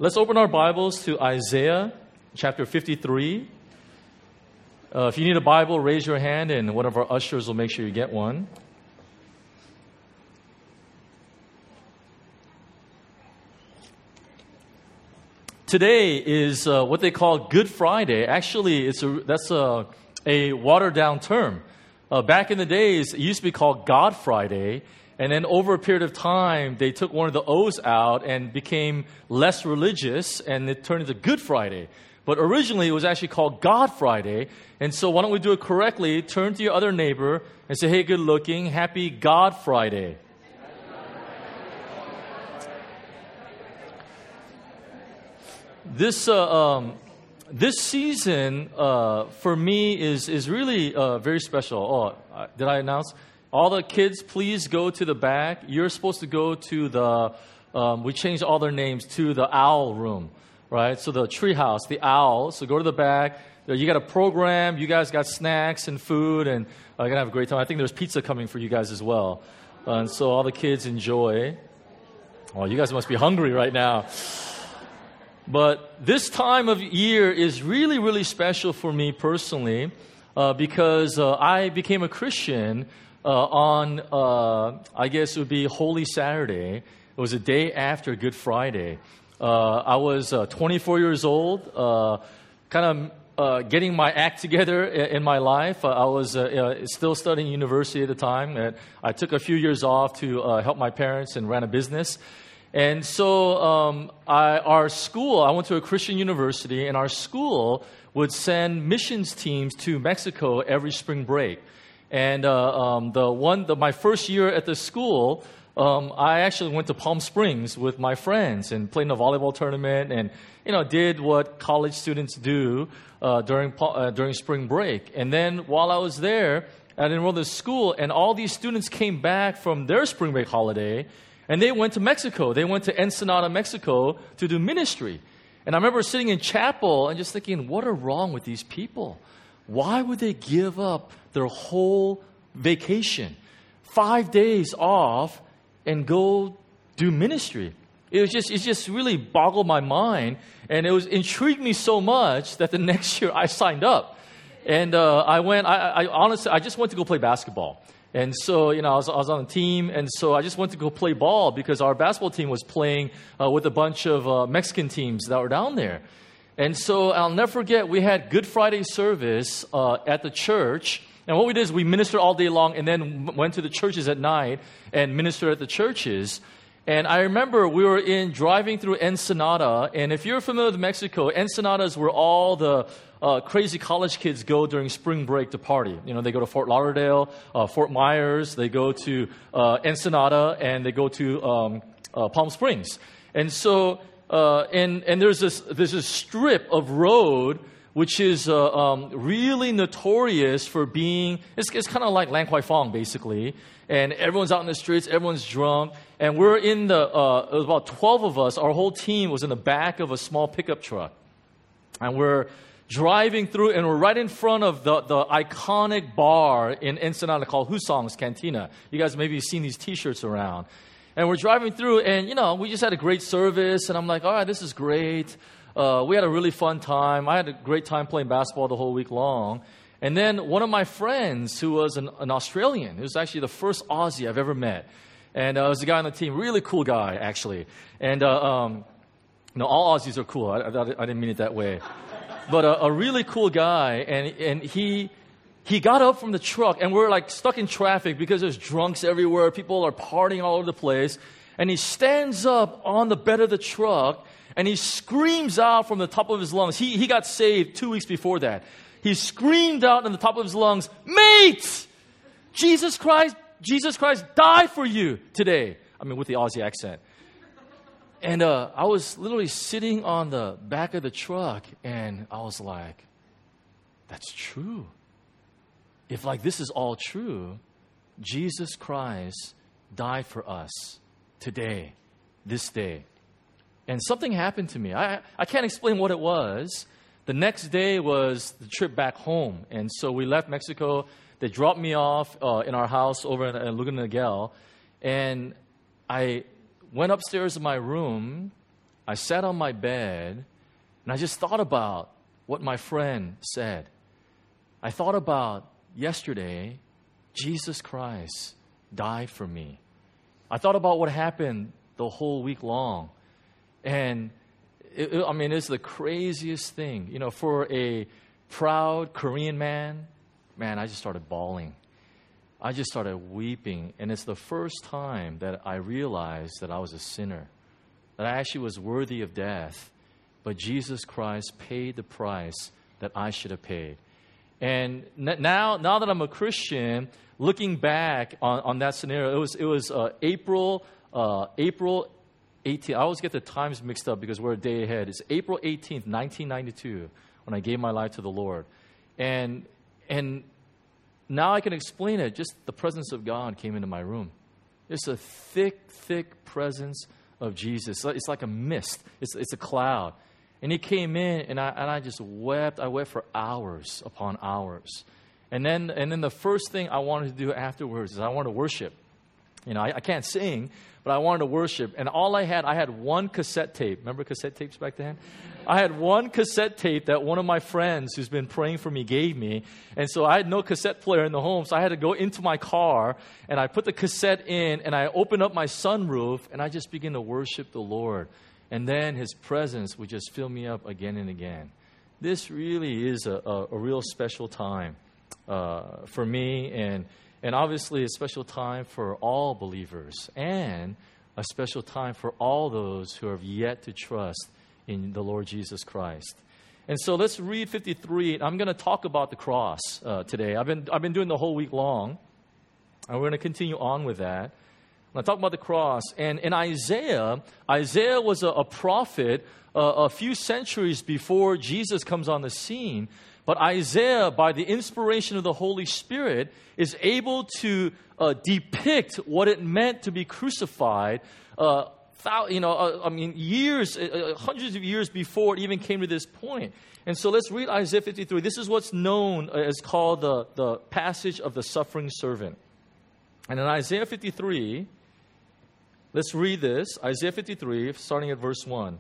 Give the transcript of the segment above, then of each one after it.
Let's open our Bibles to Isaiah chapter 53. If you need a Bible, raise your hand and one of our ushers will make sure you get one. Today is what they call Good Friday. Actually, that's a watered-down term. Back in the days, it used to be called God Friday. And then over a period of time, they took one of the O's out and became less religious, and it turned into Good Friday. But originally, it was actually called God Friday. And so why don't we do it correctly? Turn to your other neighbor and say, hey, good looking, happy God Friday. This season for me is really very special. Oh, did I announce? All the kids, please go to the back. You're supposed to go to the, we changed all their names to the owl room, right? So the tree house, the owl. So go to the back. You got a program. You guys got snacks and food, and you're going to have a great time. I think there's pizza coming for you guys as well. And so all the kids enjoy. Oh, you guys must be hungry right now. But this time of year is really, really special for me personally because I became a Christian on, I guess it would be Holy Saturday. It was a day after Good Friday. I was 24 years old, kind of getting my act together in my life. I was still studying university at the time. I took a few years off to help my parents and ran a business. And so our school, I went to a Christian university, and our school would send missions teams to Mexico every spring break. And my first year at the school, I actually went to Palm Springs with my friends and played in a volleyball tournament and, did what college students do during spring break. And then while I was there, I enrolled in school, and all these students came back from their spring break holiday, and they went to Mexico. They went to Ensenada, Mexico to do ministry. And I remember sitting in chapel and just thinking, what are wrong with these people? Why would they give up their whole vacation, 5 days off, and go do ministry? It just really boggled my mind, and it intrigued me so much that the next year I signed up. And I went, I honestly, I just went to go play basketball. And so, I was on a team, and so I just went to go play ball because our basketball team was playing with a bunch of Mexican teams that were down there. And so I'll never forget, we had Good Friday service at the church. And what we did is we ministered all day long and then went to the churches at night and ministered at the churches. And I remember we were driving through Ensenada. And if you're familiar with Mexico, Ensenada is where all the crazy college kids go during spring break to party. They go to Fort Lauderdale, Fort Myers. They go to Ensenada, and they go to Palm Springs. And so, and there's this strip of road which is really notorious for being, it's kind of like Lan Kwai Fong, basically. And everyone's out in the streets, everyone's drunk. And we're it was about 12 of us, our whole team was in the back of a small pickup truck. And we're driving through, and we're right in front of the iconic bar in Ensenada called Husong's Cantina. You guys maybe have seen these T-shirts around. And we're driving through, and, we just had a great service. And I'm like, all right, this is great. We had a really fun time. I had a great time playing basketball the whole week long. And then one of my friends, who was an Australian, he was actually the first Aussie I've ever met. And it was a guy on the team, really cool guy, actually. And, all Aussies are cool. I didn't mean it that way. But a really cool guy, and he got up from the truck, and we're like stuck in traffic because there's drunks everywhere. People are partying all over the place. And he stands up on the bed of the truck, and he screams out from the top of his lungs. He got saved 2 weeks before that. He screamed out in the top of his lungs, "Mate, Jesus Christ died for you today." I mean, with the Aussie accent. And I was literally sitting on the back of the truck, and I was like, that's true. If this is all true, Jesus Christ died for us today, this day. And something happened to me. I can't explain what it was. The next day was the trip back home. And so we left Mexico. They dropped me off in our house over in Laguna Niguel. And I went upstairs to my room, I sat on my bed, and I just thought about what my friend said. I thought about yesterday, Jesus Christ died for me. I thought about what happened the whole week long. And it's the craziest thing. You know, for a proud Korean man, I just started bawling. I just started weeping. And it's the first time that I realized that I was a sinner, that I actually was worthy of death. But Jesus Christ paid the price that I should have paid. And now that I'm a Christian, looking back on that scenario, it was April 18th. I always get the times mixed up because we're a day ahead. It's April 18th, 1992, when I gave my life to the Lord. And now I can explain it. Just the presence of God came into my room. It's a thick, thick presence of Jesus. It's like a mist. It's a cloud. And He came in, and I just wept. I wept for hours upon hours. And then the first thing I wanted to do afterwards is I wanted to worship. You know, I can't sing, but I wanted to worship. And I had one cassette tape. Remember cassette tapes back then? I had one cassette tape that one of my friends who's been praying for me gave me. And so I had no cassette player in the home, so I had to go into my car, and I put the cassette in, and I opened up my sunroof, and I just began to worship the Lord. And then His presence would just fill me up again and again. This really is a real special time for me, and obviously a special time for all believers, and a special time for all those who have yet to trust in the Lord Jesus Christ. And so let's read 53. I'm going to talk about the cross today. I've been doing the whole week long, and we're going to continue on with that. I'm talking about the cross. And in Isaiah was a prophet a few centuries before Jesus comes on the scene. But Isaiah, by the inspiration of the Holy Spirit, is able to depict what it meant to be crucified, years, hundreds of years before it even came to this point. And so let's read Isaiah 53. This is what's known as called the passage of the suffering servant. And in Isaiah 53, let's read this. Isaiah 53, starting at verse 1. It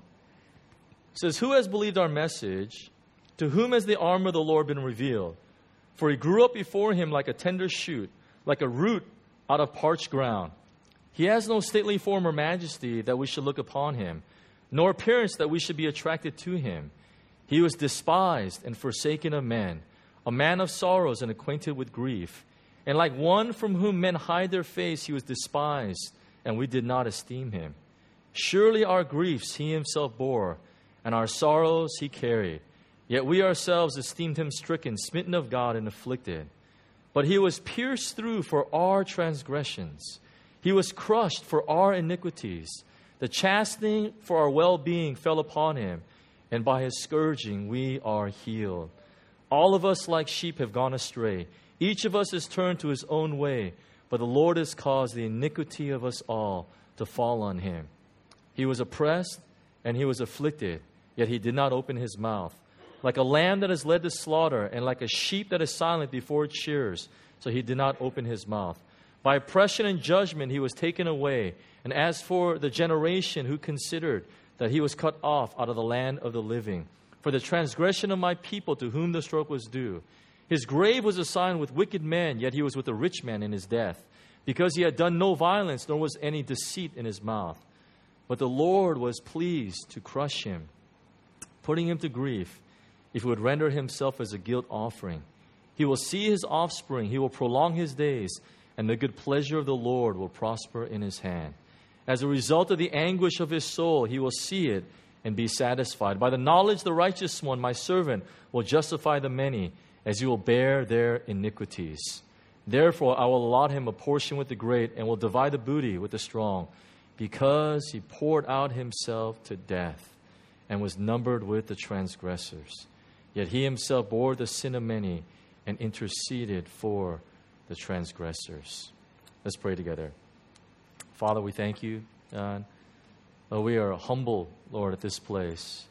says, "Who has believed our message? To whom has the arm of the Lord been revealed? For He grew up before Him like a tender shoot, like a root out of parched ground. He has no stately form or majesty that we should look upon Him, nor appearance that we should be attracted to Him. He was despised and forsaken of men, a man of sorrows and acquainted with grief. And like one from whom men hide their face, He was despised, and we did not esteem Him. Surely our griefs He Himself bore, and our sorrows He carried. Yet we ourselves esteemed Him stricken, smitten of God, and afflicted. But He was pierced through for our transgressions. He was crushed for our iniquities. The chastening for our well-being fell upon Him, and by His scourging we are healed. All of us like sheep have gone astray. Each of us has turned to his own way, but the Lord has caused the iniquity of us all to fall on Him. He was oppressed and He was afflicted, yet He did not open His mouth. Like a lamb that is led to slaughter, and like a sheep that is silent before its shearers, so He did not open His mouth. By oppression and judgment He was taken away. And as for the generation who considered that He was cut off out of the land of the living, for the transgression of my people to whom the stroke was due. His grave was assigned with wicked men, yet He was with a rich man in His death, because He had done no violence, nor was any deceit in His mouth. But the Lord was pleased to crush Him, putting Him to grief, if He would render Himself as a guilt offering. He will see His offspring, He will prolong His days, and the good pleasure of the Lord will prosper in His hand. As a result of the anguish of His soul, He will see it and be satisfied. By the knowledge the righteous one, my servant, will justify the many, as He will bear their iniquities. Therefore I will allot Him a portion with the great, and will divide the booty with the strong, because He poured out Himself to death, and was numbered with the transgressors. Yet He Himself bore the sin of many, and interceded for the transgressors." Let's pray together. Father, we thank You, God. Lord, we are humble, Lord, at this place.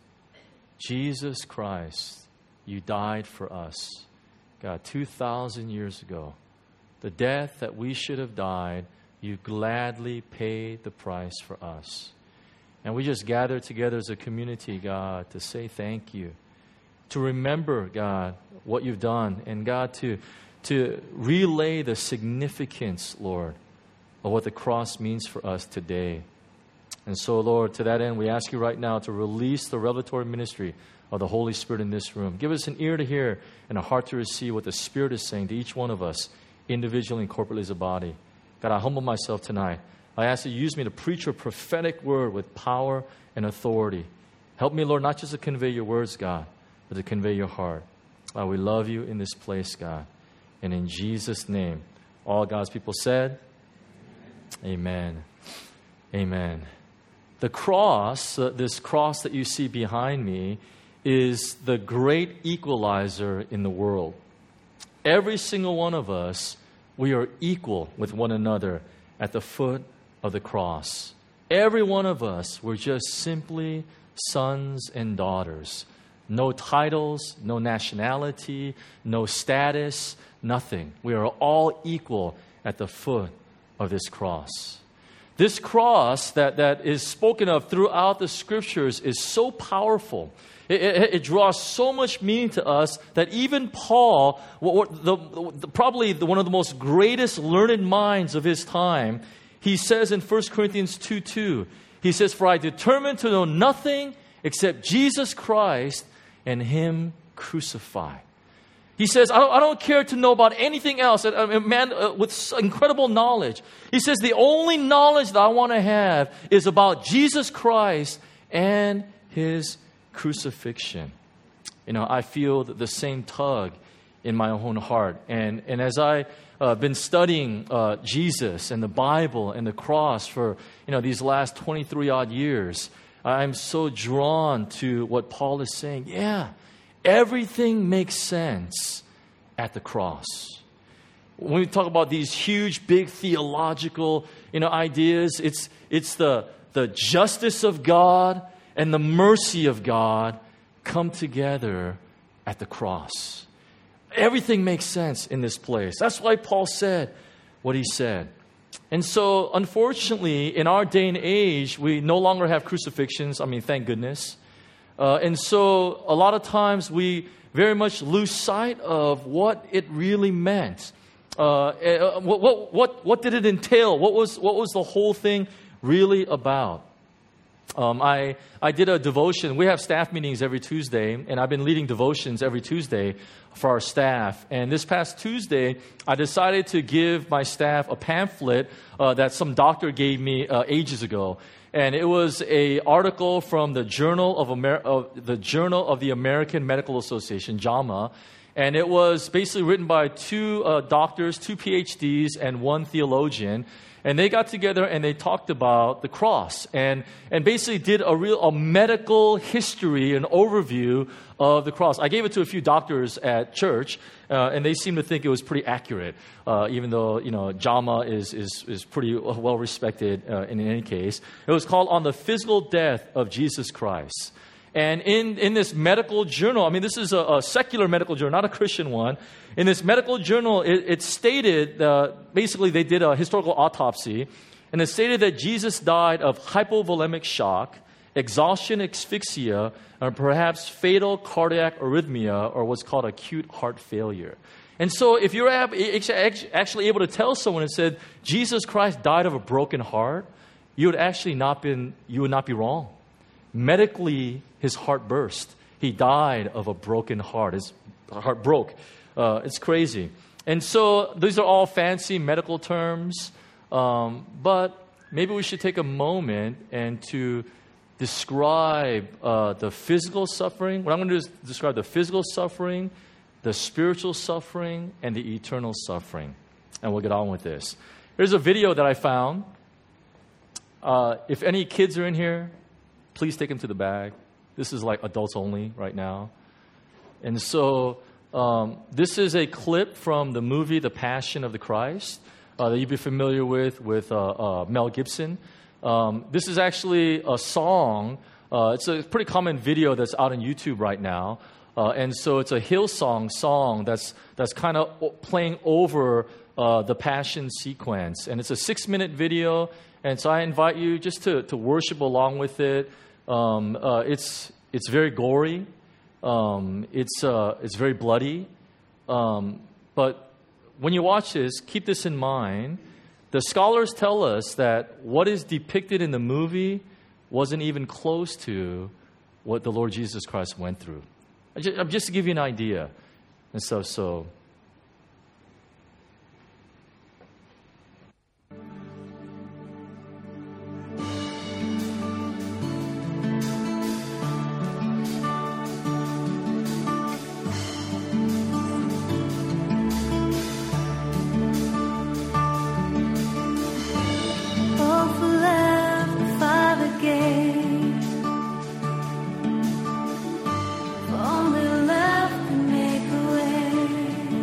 Jesus Christ, You died for us, God, 2,000 years ago. The death that we should have died, You gladly paid the price for us. And we just gather together as a community, God, to say thank you. To remember, God, what you've done. And God, to relay the significance, Lord, of what the cross means for us today. And so, Lord, to that end, we ask you right now to release the revelatory ministry of the Holy Spirit in this room. Give us an ear to hear and a heart to receive what the Spirit is saying to each one of us, individually and corporately as a body. God, I humble myself tonight. I ask that you use me to preach your prophetic word with power and authority. Help me, Lord, not just to convey your words, God, but to convey your heart. We love you in this place, God. And in Jesus' name, all God's people said, amen. Amen. The cross, this cross that you see behind me, is the great equalizer in the world. Every single one of us, we are equal with one another at the foot of the cross. Every one of us, we're just simply sons and daughters. No titles, no nationality, no status, nothing. We are all equal at the foot of this cross. This cross that is spoken of throughout the Scriptures is so powerful. It draws so much meaning to us that even Paul, probably one of the most greatest learned minds of his time, he says in 1 Corinthians 2:2, he says, "For I determined to know nothing except Jesus Christ and Him crucified." He says, I don't care to know about anything else. A man with incredible knowledge. He says, the only knowledge that I want to have is about Jesus Christ and His crucifixion. I feel the same tug in my own heart. And as I've been studying Jesus and the Bible and the cross for these last 23 odd years, I'm so drawn to what Paul is saying. Yeah, everything makes sense at the cross. When we talk about these huge, big theological ideas, it's the justice of God and the mercy of God come together at the cross. Everything makes sense in this place. That's why Paul said what he said. And so, unfortunately, in our day and age, we no longer have crucifixions. Thank goodness. And so, a lot of times, we very much lose sight of what it really meant. What did it entail? What was the whole thing really about? I did a devotion. We have staff meetings every Tuesday, and I've been leading devotions every Tuesday for our staff. And this past Tuesday, I decided to give my staff a pamphlet that some doctor gave me ages ago. And it was an article from the Journal of the American Medical Association, JAMA. And it was basically written by two doctors, 2 PhDs, and 1 theologian. And they got together and they talked about the cross and basically did a medical history, an overview of the cross. I gave it to a few doctors at church, and they seemed to think it was pretty accurate, even though JAMA is pretty well respected in any case. It was called "On the Physical Death of Jesus Christ." And in this medical journal, this is a secular medical journal, not a Christian one. In this medical journal, it stated, basically they did a historical autopsy, and it stated that Jesus died of hypovolemic shock, exhaustion, asphyxia, and perhaps fatal cardiac arrhythmia, or what's called acute heart failure. And so if you're actually able to tell someone and said, Jesus Christ died of a broken heart, you would not be wrong. Medically, his heart burst. He died of a broken heart. His heart broke. It's crazy. And so these are all fancy medical terms, but maybe we should take a moment and to describe the physical suffering. What I'm going to do is describe the physical suffering, the spiritual suffering, and the eternal suffering. And we'll get on with this. Here's a video that I found. If any kids are in here, please take them to the back. This is like adults only right now. And so this is a clip from the movie The Passion of the Christ that you'd be familiar with Mel Gibson. This is actually a song. It's a pretty common video that's out on YouTube right now. And so it's a Hillsong song that's kind of playing over the Passion sequence. And it's a 6-minute video. And so I invite you just to worship along with it. It's very gory. It's very bloody. But when you watch this, keep this in mind. The scholars tell us that what is depicted in the movie wasn't even close to what the Lord Jesus Christ went through. Just to give you an idea. And so only left to make a way.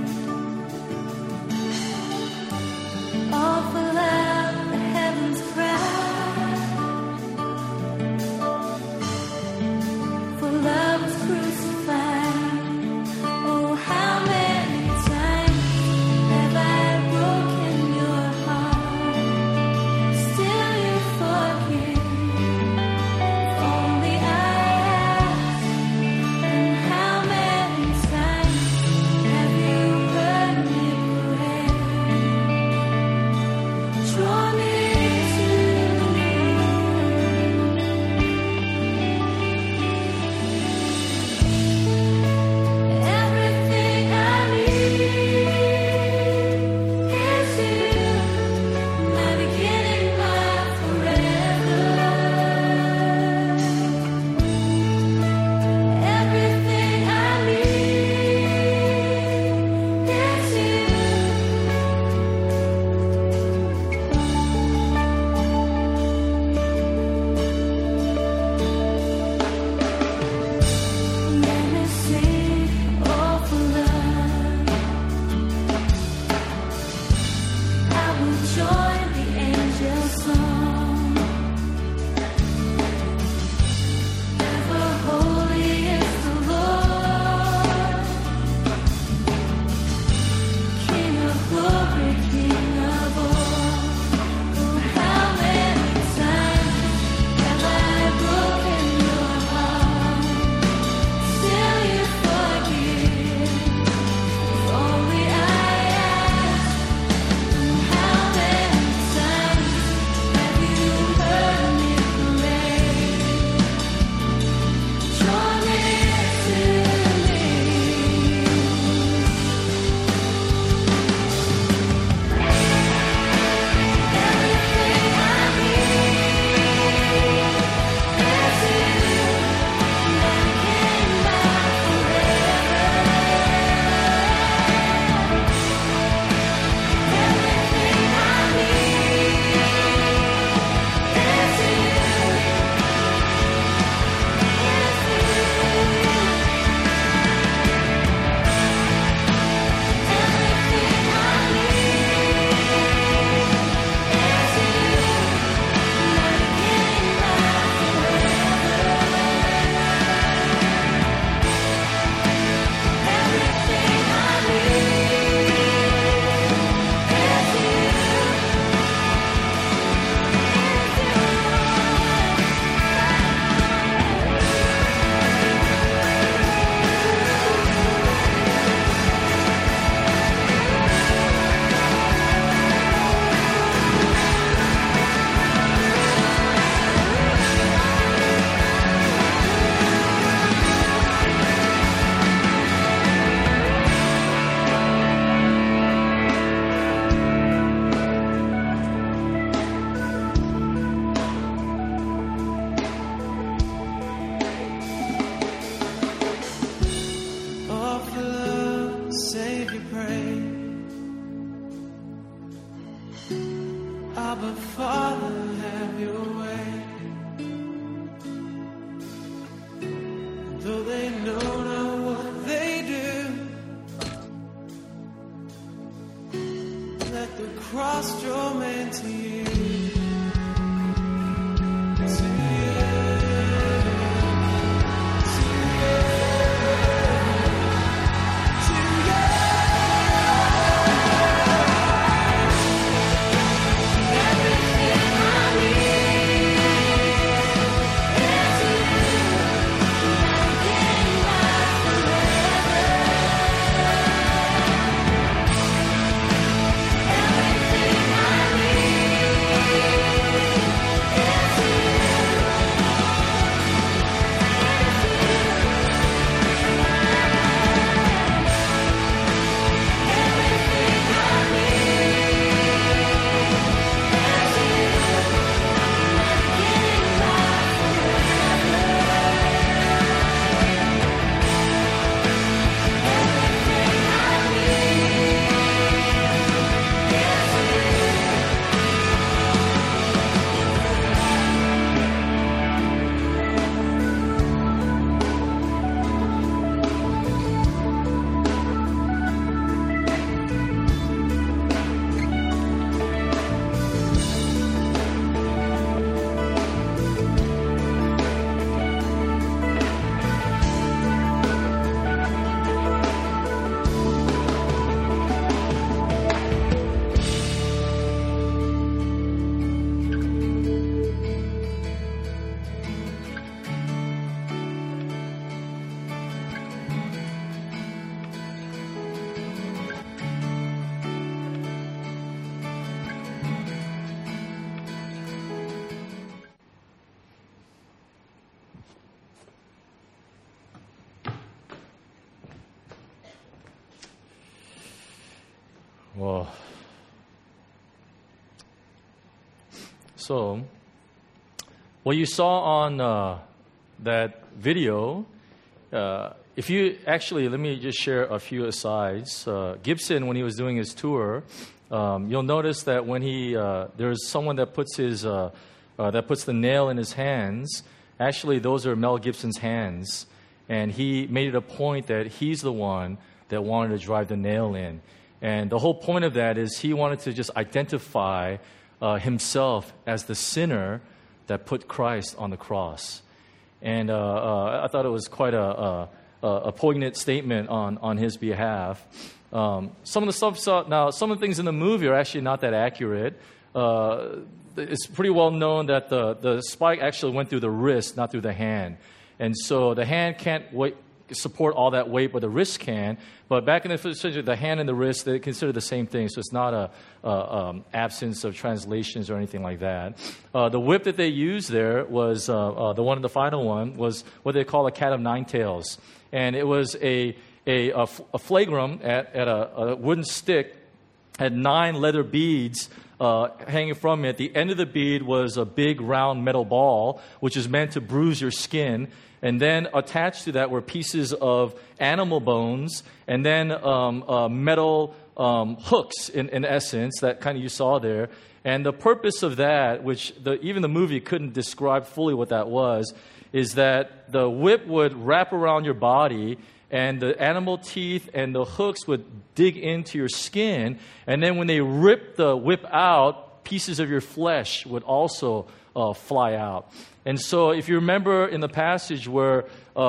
Well, so what you saw on that video, if you actually, let me just share a few asides. Gibson, when he was doing his tour, you'll notice that when there's someone that puts the nail in his hands. Actually, those are Mel Gibson's hands, and he made it a point that he's the one that wanted to drive the nail in. And the whole point of that is he wanted to just identify himself as the sinner that put Christ on the cross. And I thought it was quite a poignant statement on his behalf. Some of the things in the movie are actually not that accurate. It's pretty well known that the spike actually went through the wrist, not through the hand. And so the hand can't support all that weight, but the wrist can. But back in the first century, the hand and the wrist, they consider the same thing. So it's not a absence of translations or anything like that. The whip that they used there was, the final one, was what they call a cat of nine tails. And it was a flagrum at a wooden stick, had 9 leather beads hanging from it. The end of the bead was a big round metal ball, which is meant to bruise your skin. And then attached to that were pieces of animal bones, and then metal hooks, in essence, that kind of you saw there. And the purpose of that, which even the movie couldn't describe fully what that was, is that the whip would wrap around your body, and the animal teeth and the hooks would dig into your skin. And then when they ripped the whip out, pieces of your flesh would also fly out. And so if you remember in the passage where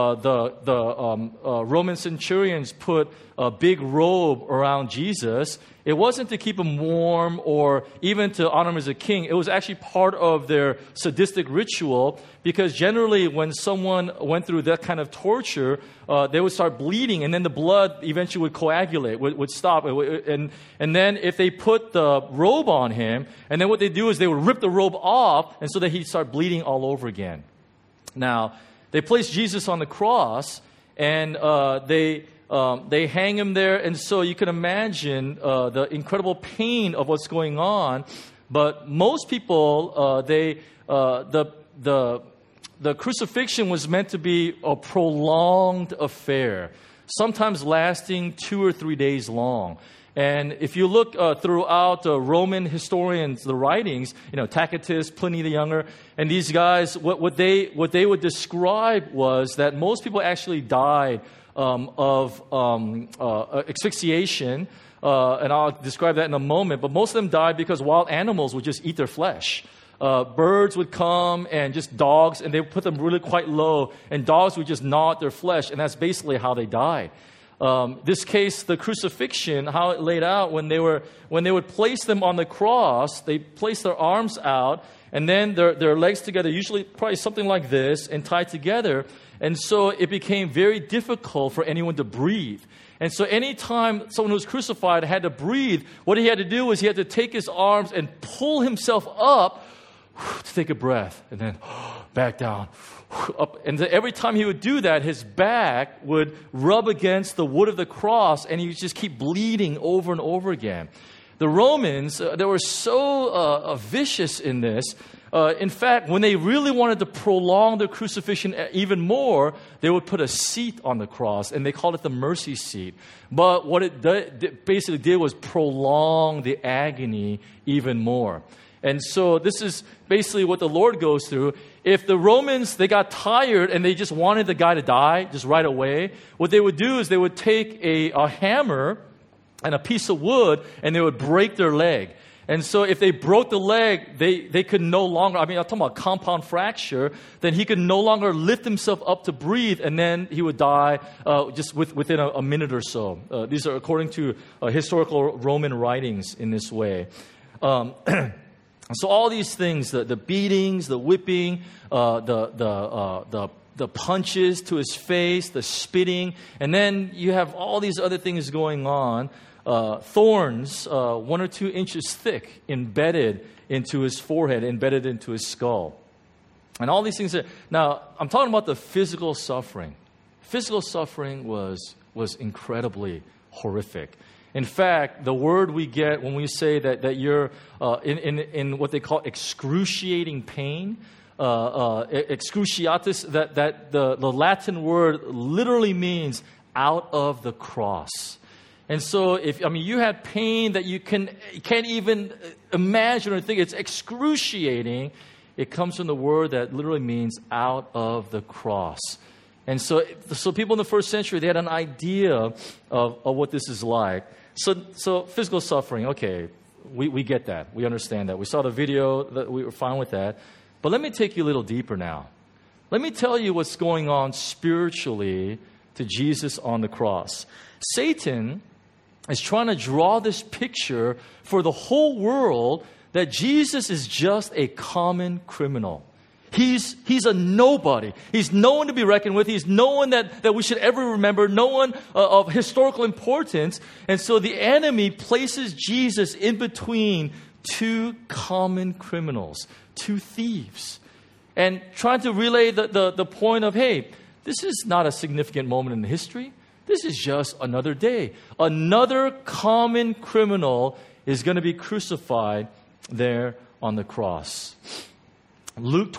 the Roman centurions put a big robe around Jesus, it wasn't to keep him warm or even to honor him as a king. It was actually part of their sadistic ritual, because generally when someone went through that kind of torture, they would start bleeding, and then the blood eventually would coagulate, would stop. And then if they put the robe on him, and then what they do is they would rip the robe off, and so that he'd start bleeding all over again. Now, they placed Jesus on the cross, and they hang him there, and so you can imagine the incredible pain of what's going on. But most people, the crucifixion was meant to be a prolonged affair, sometimes lasting 2 or 3 days long. And if you look throughout Roman historians, the writings, Tacitus, Pliny the Younger, and these guys, what they would describe was that most people actually died of asphyxiation, and I'll describe that in a moment. But most of them died because wild animals would just eat their flesh. Birds would come, and just dogs, and they would put them really quite low, and dogs would just gnaw at their flesh, and that's basically how they died. This case, the crucifixion, how it laid out, when they would place them on the cross, they placed their arms out, and then their legs together, usually probably something like this, and tied together. And so it became very difficult for anyone to breathe. And so anytime someone who was crucified had to breathe, what he had to do was he had to take his arms and pull himself up to take a breath, and then back down, up. And every time he would do that, his back would rub against the wood of the cross, and he would just keep bleeding over and over again. The Romans, they were so vicious in this. In fact, when they really wanted to prolong the crucifixion even more, they would put a seat on the cross, and they called it the mercy seat. But what it basically did was prolong the agony even more. And so this is basically what the Lord goes through. If the Romans, they got tired and they just wanted the guy to die just right away, what they would do is they would take a hammer and a piece of wood, and they would break their leg. And so if they broke the leg, they could no longer, I'm talking about compound fracture, then he could no longer lift himself up to breathe, and then he would die just within a minute or so. These are according to historical Roman writings in this way. So all these things, the beatings, the whipping, the punches to his face, the spitting, and then you have all these other things going on. Thorns, 1 or 2 inches thick, embedded into his forehead, embedded into his skull. And all these things. Now, I'm talking about the physical suffering. Physical suffering was incredibly horrific. In fact, the word we get when we say that you're in what they call excruciating pain, excruciatus, that the Latin word literally means out of the cross. And so, you had pain that you can't even imagine or think, it's excruciating. It comes from the word that literally means out of the cross. And so people in the first century, they had an idea of what this is like. So physical suffering, okay, we get that. We understand that. We saw the video, that we were fine with that. But let me take you a little deeper now. Let me tell you what's going on spiritually to Jesus on the cross. Satan is trying to draw this picture for the whole world that Jesus is just a common criminal. He's a nobody. He's no one to be reckoned with. He's no one that we should ever remember, no one of historical importance. And so the enemy places Jesus in between two common criminals, two thieves, and trying to relay the point of, hey, this is not a significant moment in history. This is just another day. Another common criminal is going to be crucified there on the cross. Luke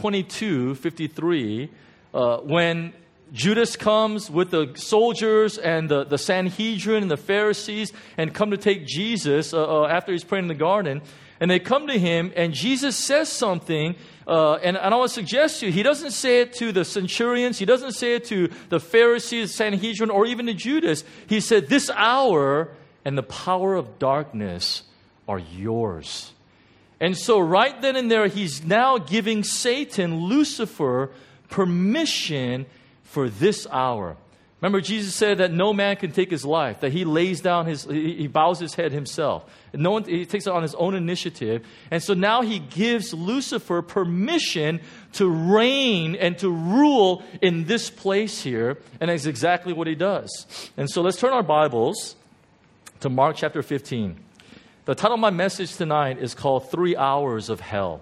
22:53, when Judas comes with the soldiers and the Sanhedrin and the Pharisees and come to take Jesus after he's praying in the garden, and they come to him and Jesus says something, and I want to suggest to you, he doesn't say it to the centurions, he doesn't say it to the Pharisees, Sanhedrin, or even to Judas. He said, "This hour and the power of darkness are yours." And so right then and there, he's now giving Satan, Lucifer, permission for this hour. Remember, Jesus said that no man can take his life, that he lays down he bows his head himself. No one, he takes it on his own initiative. And so now he gives Lucifer permission to reign and to rule in this place here. And that's exactly what he does. And so let's turn our Bibles to Mark chapter 15. The title of my message tonight is called 3 Hours of Hell.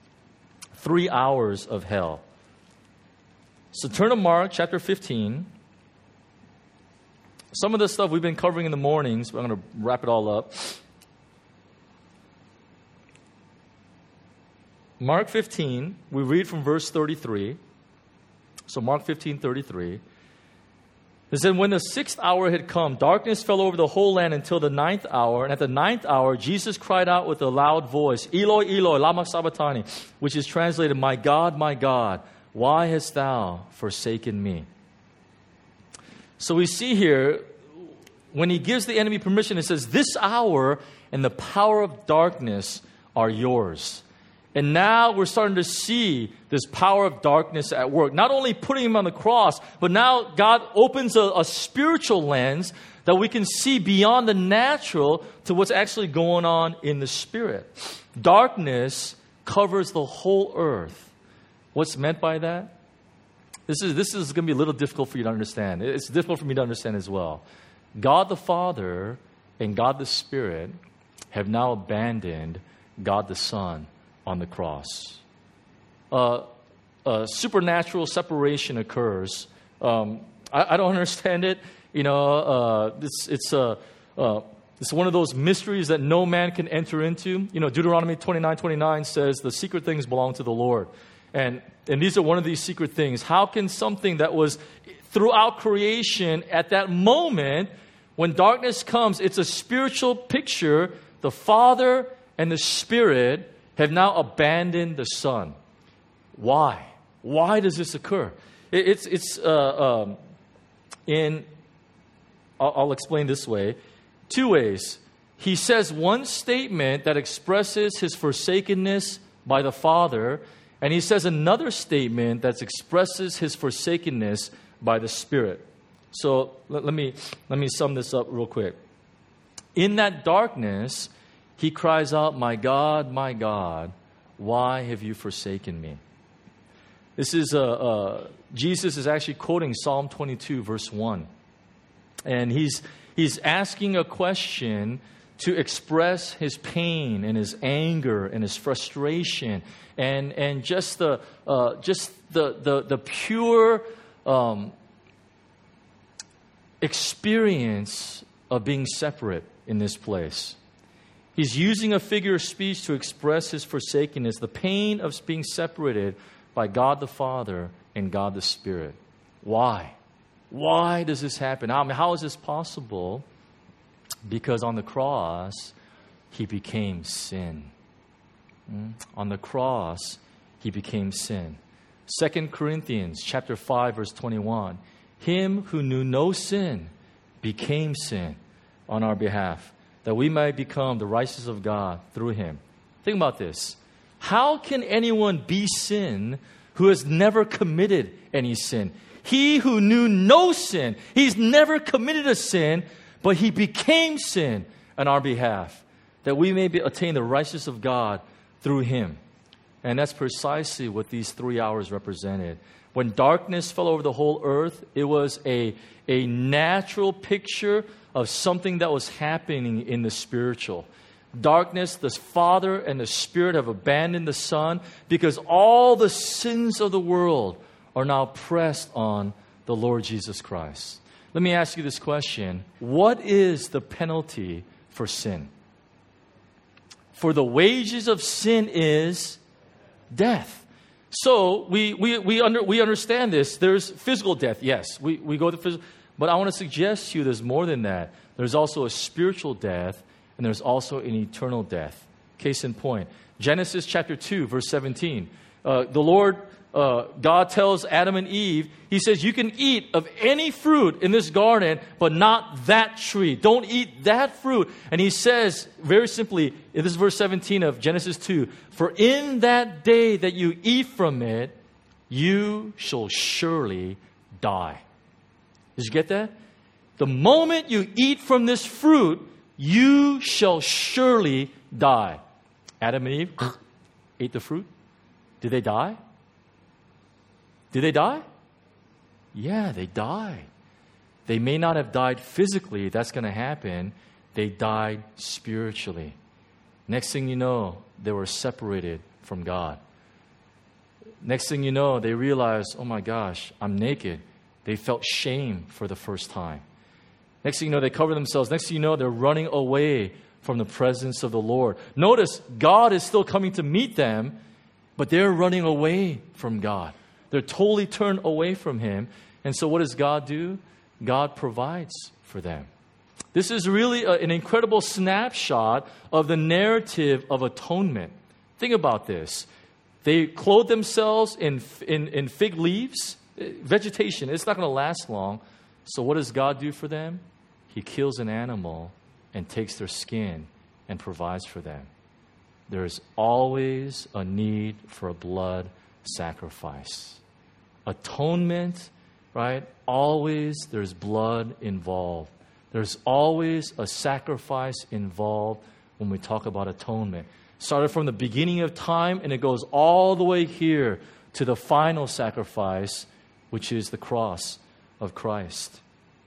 3 Hours of Hell. So turn to Mark chapter 15. Some of the stuff we've been covering in the mornings, but I'm going to wrap it all up. Mark 15, we read from verse 33. So Mark 15:33. It said, when the 6th hour had come, darkness fell over the whole land until the 9th hour. And at the 9th hour, Jesus cried out with a loud voice, "Eloi, Eloi, lama sabachthani," which is translated, my God, why hast thou forsaken me?" So we see here, when he gives the enemy permission, it says, "This hour and the power of darkness are yours." And now we're starting to see this power of darkness at work. Not only putting him on the cross, but now God opens a spiritual lens that we can see beyond the natural to what's actually going on in the spirit. Darkness covers the whole earth. What's meant by that? This is going to be a little difficult for you to understand. It's difficult for me to understand as well. God the Father and God the Spirit have now abandoned God the Son on the cross. Supernatural separation occurs. I don't understand it. It's one of those mysteries that no man can enter into. Deuteronomy 29:29 says the secret things belong to the Lord. And these are one of these secret things. How can something that was throughout creation at that moment, when darkness comes, it's a spiritual picture, the Father and the Spirit have now abandoned the Son. Why? Why does this occur? I'll explain this way. 2 ways. He says one statement that expresses his forsakenness by the Father, and he says another statement that expresses his forsakenness by the Spirit. So let me sum this up real quick. In that darkness, he cries out, my God, why have you forsaken me?" This is Jesus is actually quoting Psalm 22, verse 1. And he's asking a question to express his pain and his anger and his frustration and just the pure experience of being separate in this place. He's using a figure of speech to express his forsakenness, the pain of being separated by God the Father and God the Spirit. Why? Why does this happen? How is this possible? Because on the cross, he became sin. On the cross, he became sin. 2 Corinthians chapter 5, verse 21. Him who knew no sin became sin on our behalf, that we might become the righteousness of God through him. Think about this. How can anyone be sin who has never committed any sin? He who knew no sin, he's never committed a sin, but he became sin on our behalf, that we may attain the righteousness of God through him. And that's precisely what these 3 hours represented. When darkness fell over the whole earth, it was a natural picture of something that was happening in the spiritual. Darkness, the Father and the Spirit have abandoned the Son because all the sins of the world are now pressed on the Lord Jesus Christ. Let me ask you this question. What is the penalty for sin? For the wages of sin is death. So we understand this. There's physical death. Yes, we go to physical. But I want to suggest to you there's more than that. There's also a spiritual death, and there's also an eternal death. Case in point, Genesis chapter 2, verse 17. The Lord, God tells Adam and Eve, he says, you can eat of any fruit in this garden, but not that tree. Don't eat that fruit. And he says, very simply, this is verse 17 of Genesis 2, for in that day that you eat from it, you shall surely die. Did you get that? The moment you eat from this fruit, you shall surely die. Adam and Eve ate the fruit. Did they die? Did they die? Yeah, they died. They may not have died physically. That's going to happen. They died spiritually. Next thing you know, they were separated from God. Next thing you know, they realized, oh my gosh, I'm naked. They felt shame for the first time. Next thing you know, they cover themselves. Next thing you know, they're running away from the presence of the Lord. Notice, God is still coming to meet them, but they're running away from God. They're totally turned away from him. And so what does God do? God provides for them. This is really an incredible snapshot of the narrative of atonement. Think about this. They clothe themselves in fig leaves, vegetation. It's not going to last long. So what does God do for them? He kills an animal and takes their skin and provides for them. There is always a need for a blood sacrifice. Atonement, right? Always there's blood involved. There's always a sacrifice involved when we talk about atonement. Started from the beginning of time and it goes all the way here to the final sacrifice, which is the cross of Christ.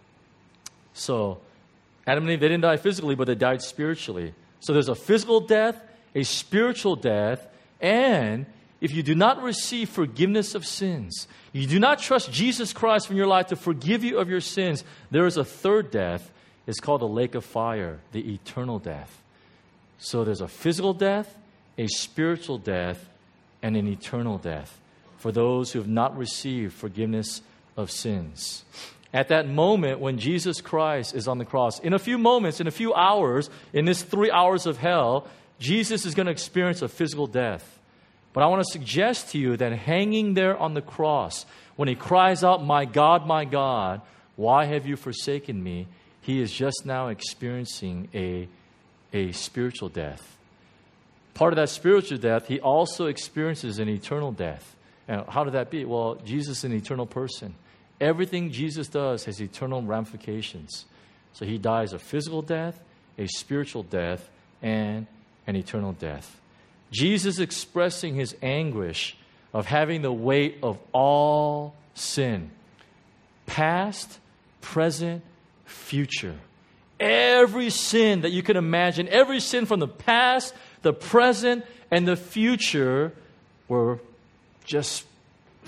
So, Adam and Eve, they didn't die physically, but they died spiritually. So there's a physical death, a spiritual death, and if you do not receive forgiveness of sins, you do not trust Jesus Christ in your life to forgive you of your sins, there is a third death. It's called the lake of fire, the eternal death. So there's a physical death, a spiritual death, and an eternal death for those who have not received forgiveness of sins. At that moment when Jesus Christ is on the cross, in a few moments, in a few hours, in this 3 hours of hell, Jesus is going to experience a physical death. But I want to suggest to you that hanging there on the cross, when he cries out, my God, why have you forsaken me? He is just now experiencing a spiritual death. Part of that spiritual death, he also experiences an eternal death. And how did that be? Well, Jesus is an eternal person. Everything Jesus does has eternal ramifications. So he dies a physical death, a spiritual death, and an eternal death. Jesus expressing his anguish of having the weight of all sin, past, present, future. Every sin that you can imagine, every sin from the past, the present, and the future were just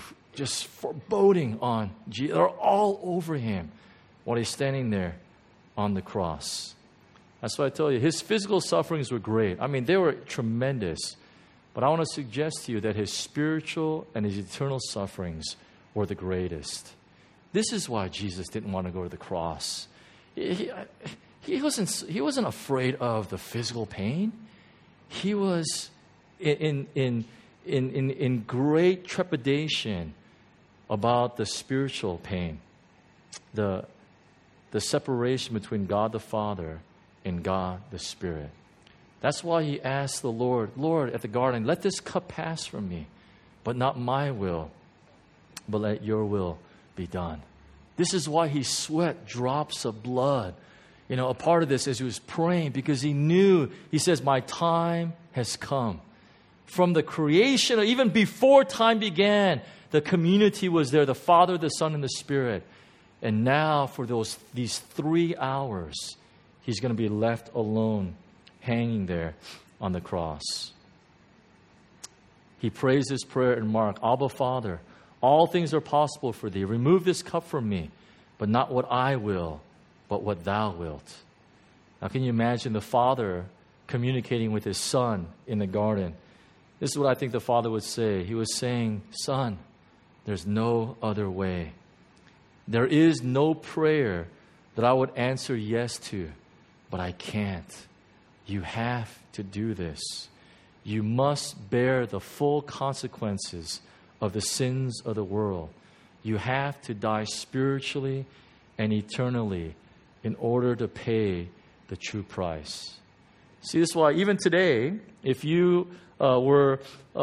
foreboding on Jesus. They're all over him while he's standing there on the cross. That's why I tell you, his physical sufferings were great. I mean, they were tremendous. But I want to suggest to you that his spiritual and his eternal sufferings were the greatest. This is why Jesus didn't want to go to the cross. He wasn't afraid of the physical pain. He was in great trepidation about the spiritual pain, the separation between God the Father and God the Spirit. That's why he asked the Lord at the garden, let this cup pass from me, but not my will, but let your will be done. This is why he sweat drops of blood. You know, a part of this as he was praying, because he knew, he says, my time has come. From the creation, or even before time began, the community was there, the Father, the Son, and the Spirit. And now for these 3 hours, he's going to be left alone, hanging there on the cross. He prays this prayer in Mark, Abba, Father, all things are possible for thee. Remove this cup from me, but not what I will, but what thou wilt. Now can you imagine the Father communicating with his Son in the garden? This is what I think the Father would say. He was saying, Son, there's no other way. There is no prayer that I would answer yes to, but I can't. You have to do this. You must bear the full consequences of the sins of the world. You have to die spiritually and eternally in order to pay the true price. See, this is why even today, if you I'm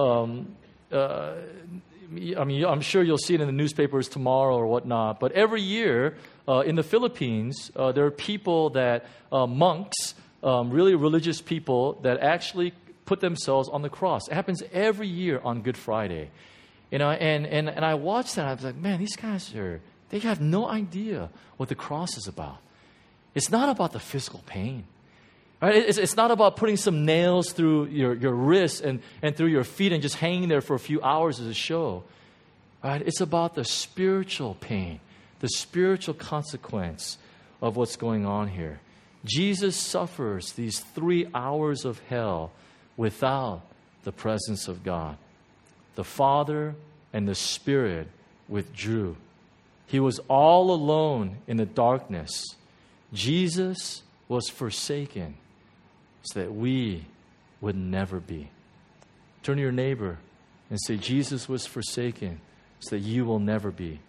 sure you'll see it in the newspapers tomorrow or whatnot, but every year in the Philippines, there are people that, monks, really religious people that actually put themselves on the cross. It happens every year on Good Friday. You know, and I watched that, I was like, man, these guys they have no idea what the cross is about. It's not about the physical pain. Right? It's not about putting some nails through your wrists and through your feet and just hanging there for a few hours as a show. Right? It's about the spiritual pain, the spiritual consequence of what's going on here. Jesus suffers these 3 hours of hell without the presence of God. The Father and the Spirit withdrew. He was all alone in the darkness. Jesus was forsaken so that we would never be. Turn to your neighbor and say, Jesus was forsaken so that you will never be.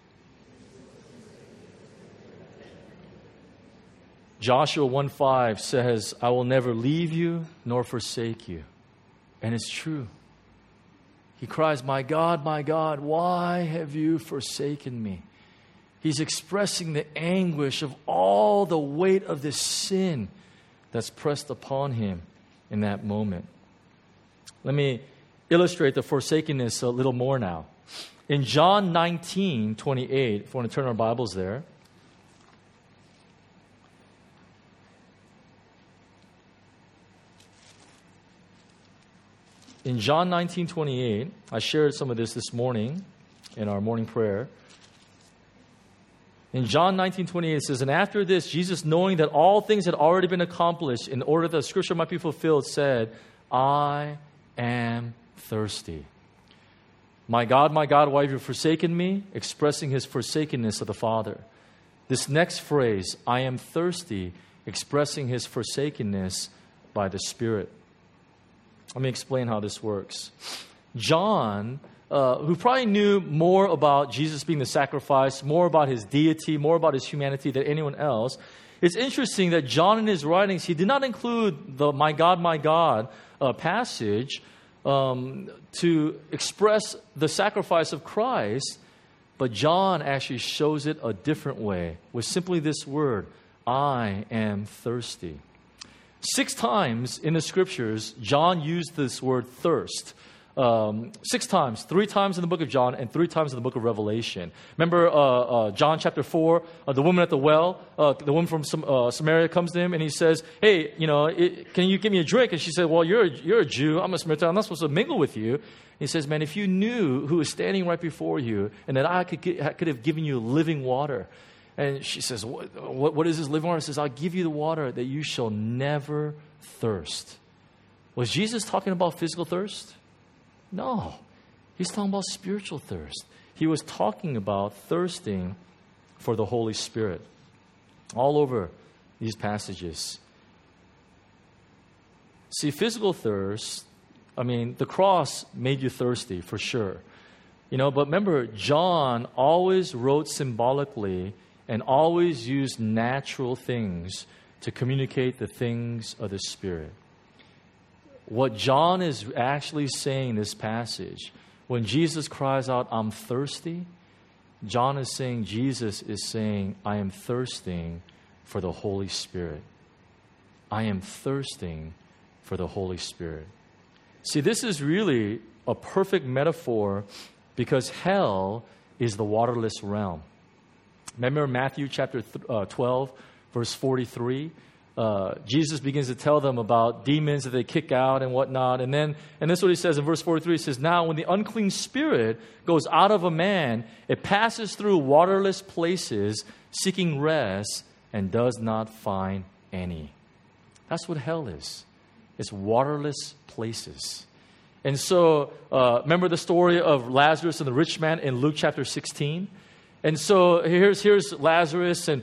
Joshua 1:5 says, I will never leave you nor forsake you. And it's true. He cries, my God, why have you forsaken me? He's expressing the anguish of all the weight of this sin that's pressed upon him in that moment. Let me illustrate the forsakenness a little more now. In John 19:28, if we want to turn our Bibles there. In John 19:28, I shared some of this morning in our morning prayer. In John 19:28, it says, and after this, Jesus, knowing that all things had already been accomplished in order that the Scripture might be fulfilled, said, I am thirsty. My God, why have you forsaken me? Expressing his forsakenness of the Father. This next phrase, I am thirsty, expressing his forsakenness by the Spirit. Let me explain how this works. John, who probably knew more about Jesus being the sacrifice, more about his deity, more about his humanity than anyone else, it's interesting that John in his writings, he did not include the my God, passage to express the sacrifice of Christ, but John actually shows it a different way with simply this word, I am thirsty. 6 times in the Scriptures, John used this word thirst. 6 times, 3 times in the book of John and 3 times in the book of Revelation. Remember John chapter 4, the woman at the well, the woman from Samaria comes to him and he says, hey, can you give me a drink? And she said, well, you're a Jew, I'm a Samaritan, I'm not supposed to mingle with you. And he says, man, if you knew who is standing right before you and that I could have given you living water. And she says, what is this living water? He says, I'll give you the water that you shall never thirst. Was Jesus talking about physical thirst? No. He's talking about spiritual thirst. He was talking about thirsting for the Holy Spirit. All over these passages. See, physical thirst, the cross made you thirsty for sure. But remember, John always wrote symbolically and always used natural things to communicate the things of the Spirit. What John is actually saying in this passage, when Jesus cries out, I'm thirsty, John is saying, Jesus is saying, I am thirsting for the Holy Spirit. I am thirsting for the Holy Spirit. See, this is really a perfect metaphor because hell is the waterless realm. Remember Matthew chapter 12, verse 43? Jesus begins to tell them about demons that they kick out and whatnot. And this is what he says in verse 43. He says, now when the unclean spirit goes out of a man, it passes through waterless places, seeking rest, and does not find any. That's what hell is. It's waterless places. And so, remember the story of Lazarus and the rich man in Luke chapter 16? And so here's Lazarus, and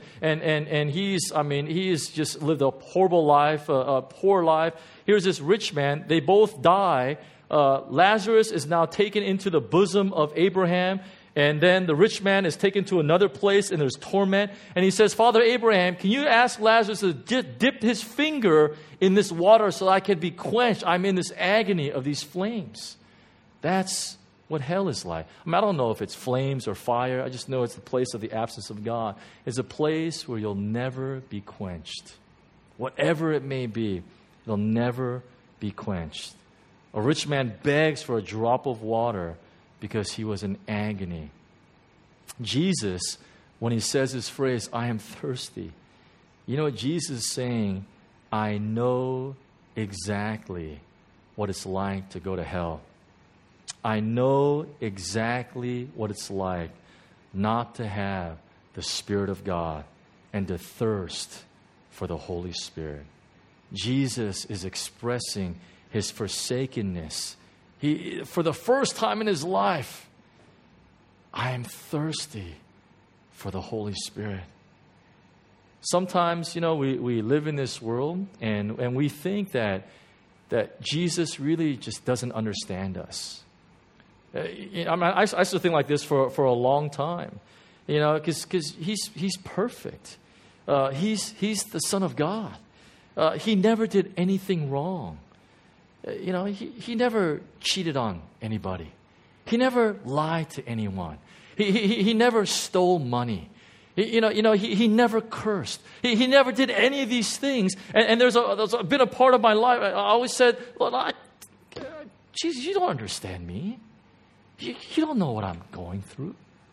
he's just lived a horrible life, a poor life. Here's this rich man. They both die. Lazarus is now taken into the bosom of Abraham, and then the rich man is taken to another place, and there's torment. And he says, Father Abraham, can you ask Lazarus to dip his finger in this water so I can be quenched? I'm in this agony of these flames. That's what hell is like. I don't know if it's flames or fire. I just know it's the place of the absence of God. It's a place where you'll never be quenched. Whatever it may be, it'll never be quenched. A rich man begs for a drop of water because he was in agony. Jesus, when he says this phrase, I am thirsty, you know what Jesus is saying? I know exactly what it's like to go to hell. I know exactly what it's like not to have the Spirit of God and to thirst for the Holy Spirit. Jesus is expressing his forsakenness. He, for the first time in his life, I am thirsty for the Holy Spirit. Sometimes, we live in this world and we think that Jesus really just doesn't understand us. I still think like this for a long time, because he's perfect. He's the Son of God. He never did anything wrong. He never cheated on anybody. He never lied to anyone. He never stole money. He never cursed. He never did any of these things. And there's been a part of my life, I always said, Lord, Jesus, you don't understand me. You don't know what I'm going through.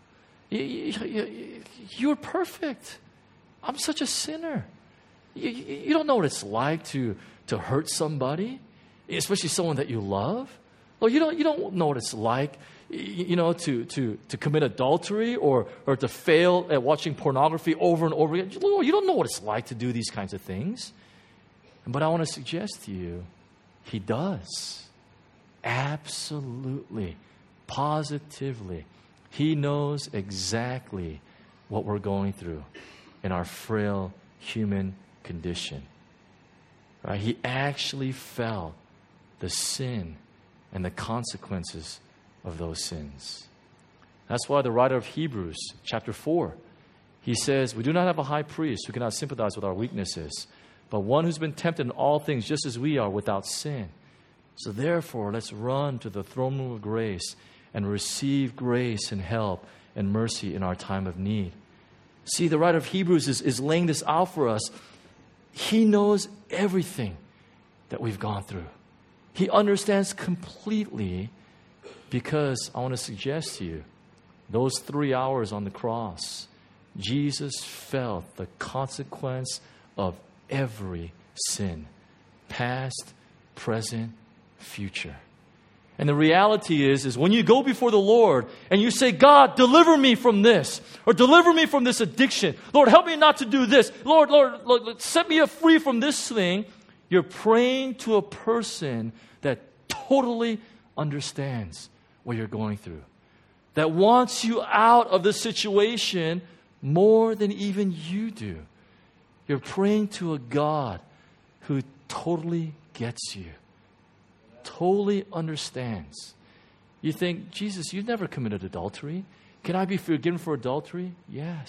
You're perfect. I'm such a sinner. You don't know what it's like to hurt somebody, especially someone that you love. Well, you don't know what it's like, to commit adultery or to fail at watching pornography over and over again. You don't know what it's like to do these kinds of things. But I want to suggest to you, he does. Absolutely. Positively. He knows exactly what we're going through in our frail human condition. Right? He actually felt the sin and the consequences of those sins. That's why the writer of Hebrews, chapter 4, he says, we do not have a high priest who cannot sympathize with our weaknesses, but one who's been tempted in all things just as we are without sin. So therefore, let's run to the throne room of grace and receive grace and help and mercy in our time of need. See, the writer of Hebrews is laying this out for us. He knows everything that we've gone through. He understands completely because I want to suggest to you, those 3 hours on the cross, Jesus felt the consequence of every sin, past, present, future. And the reality is when you go before the Lord and you say, God, deliver me from this, or deliver me from this addiction. Lord, help me not to do this. Lord, set me free from this thing. You're praying to a person that totally understands what you're going through, that wants you out of the situation more than even you do. You're praying to a God who totally gets you, totally understands. You think, Jesus, you've never committed adultery. Can I be forgiven for adultery? Yes.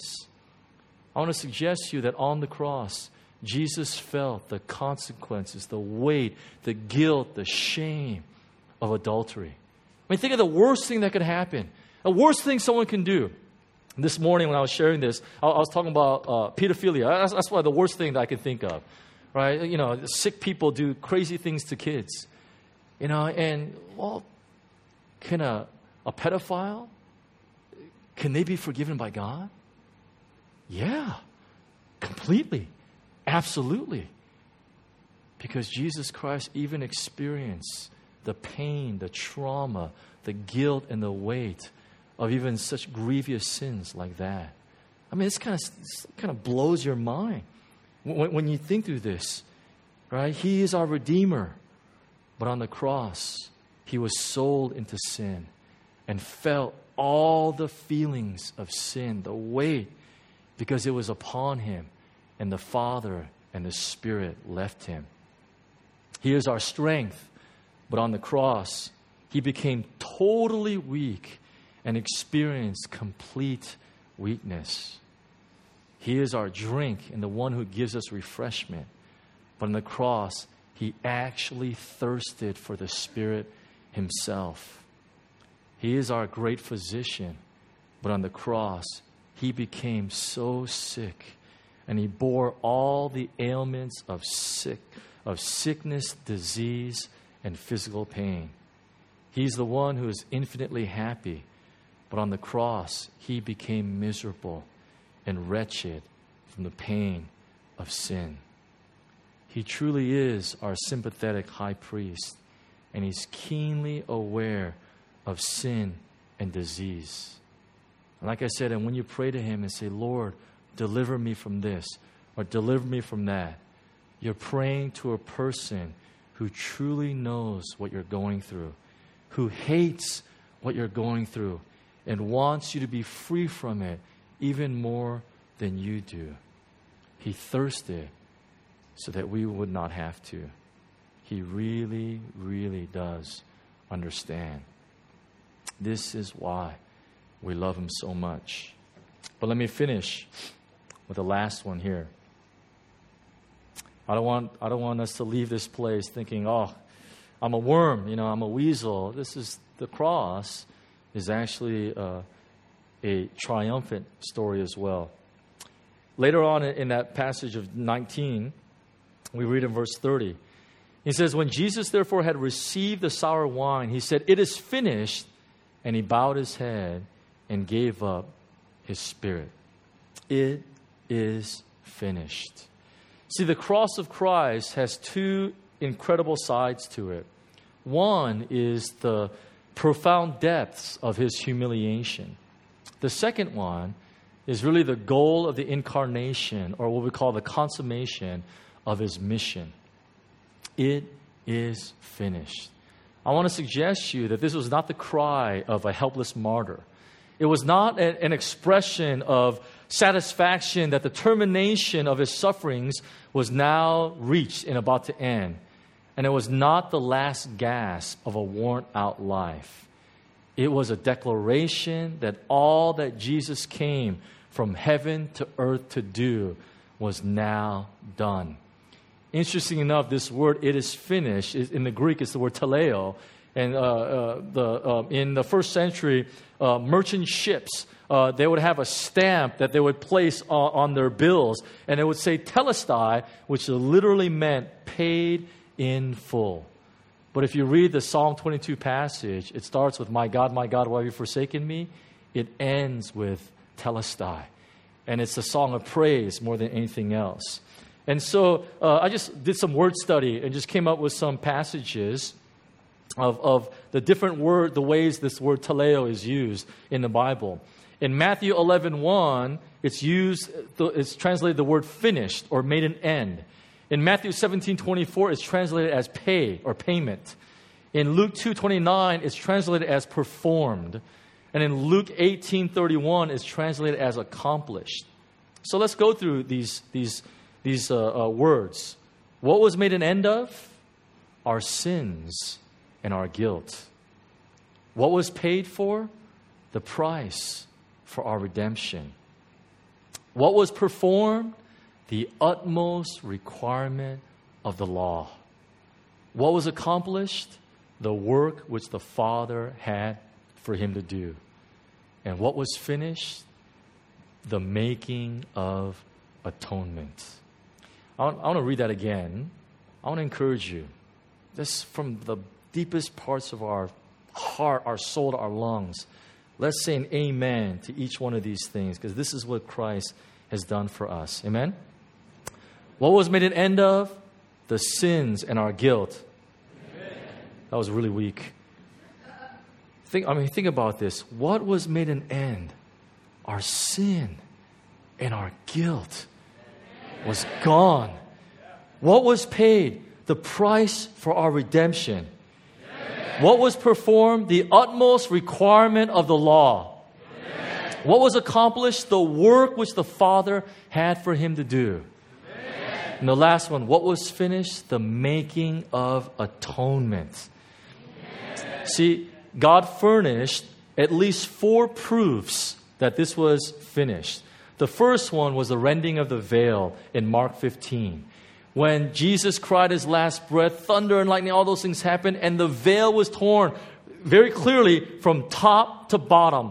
I want to suggest to you that on the cross, Jesus felt the consequences, the weight, the guilt, the shame of adultery. I mean, think of the worst thing that could happen, the worst thing someone can do. This morning when I was sharing this, I was talking about pedophilia. That's why the worst thing that I could think of, right? You know, sick people do crazy things to kids. You know, and, well, can a pedophile, can they be forgiven by God? Yeah, completely, absolutely. Because Jesus Christ even experienced the pain, the trauma, the guilt, and the weight of even such grievous sins like that. I mean, it's kind of blows your mind when you think through this, right? He is our Redeemer. But on the cross, He was sold into sin and felt all the feelings of sin, the weight, because it was upon Him, and the Father and the Spirit left Him. He is our strength, but on the cross, He became totally weak and experienced complete weakness. He is our drink and the one who gives us refreshment. But on the cross, He actually thirsted for the Spirit Himself. He is our great physician, but on the cross, He became so sick, and He bore all the ailments of sickness, disease, and physical pain. He's the one who is infinitely happy, but on the cross, He became miserable and wretched from the pain of sin. He truly is our sympathetic high priest, and He's keenly aware of sin and disease. And like I said, and when you pray to Him and say, Lord, deliver me from this, or deliver me from that, you're praying to a person who truly knows what you're going through, who hates what you're going through, and wants you to be free from it even more than you do. He thirsted so that we would not have to. He really, really does understand. This is why we love Him so much. But let me finish with the last one here. I don't want us to leave this place thinking, oh, I'm a worm, I'm a weasel. The cross is actually a triumphant story as well. Later on in that passage of 19, we read in verse 30. He says, when Jesus therefore had received the sour wine, He said, it is finished, and He bowed His head and gave up His spirit. It is finished. See, the cross of Christ has two incredible sides to it. One is the profound depths of His humiliation. The second one is really the goal of the incarnation, or what we call the consummation of His mission. It is finished. I want to suggest to you that this was not the cry of a helpless martyr. It was not an expression of satisfaction that the termination of His sufferings was now reached and about to end. And it was not the last gasp of a worn-out life. It was a declaration that all that Jesus came from heaven to earth to do was now done. Interesting enough, this word, it is finished, in the Greek, it's the word teleo. And in the first century, merchant ships, they would have a stamp that they would place on their bills. And it would say telestai, which literally meant paid in full. But if you read the Psalm 22 passage, it starts with, my God, why have you forsaken me? It ends with telestai. And it's a song of praise more than anything else. And so I just did some word study and just came up with some passages of the different the ways this word teleo is used in the Bible. In Matthew 11:1, it's translated the word finished or made an end. In Matthew 17:24, it's translated as pay or payment. In Luke 2:29, it's translated as performed. And in Luke 18:31, it's translated as accomplished. So let's go through these words. What was made an end of? Our sins and our guilt. What was paid for? The price for our redemption. What was performed? The utmost requirement of the law. What was accomplished? The work which the Father had for him to do. And what was finished? The making of atonement. I want to read that again. I want to encourage you. This from the deepest parts of our heart, our soul, our lungs. Let's say an amen to each one of these things, because this is what Christ has done for us. Amen? What was made an end of? The sins and our guilt. Amen. That was really weak. Think about this. What was made an end? Our sin and our guilt was gone. What was paid? The price for our redemption. Amen. What was performed? The utmost requirement of the law. Amen. What was accomplished? The work which the Father had for him to do. Amen. And the last one, what was finished? The making of atonement. Amen. See, God furnished at least 4 proofs that this was finished. The first one was the rending of the veil in Mark 15. When Jesus cried his last breath, thunder and lightning, all those things happened, and the veil was torn very clearly from top to bottom,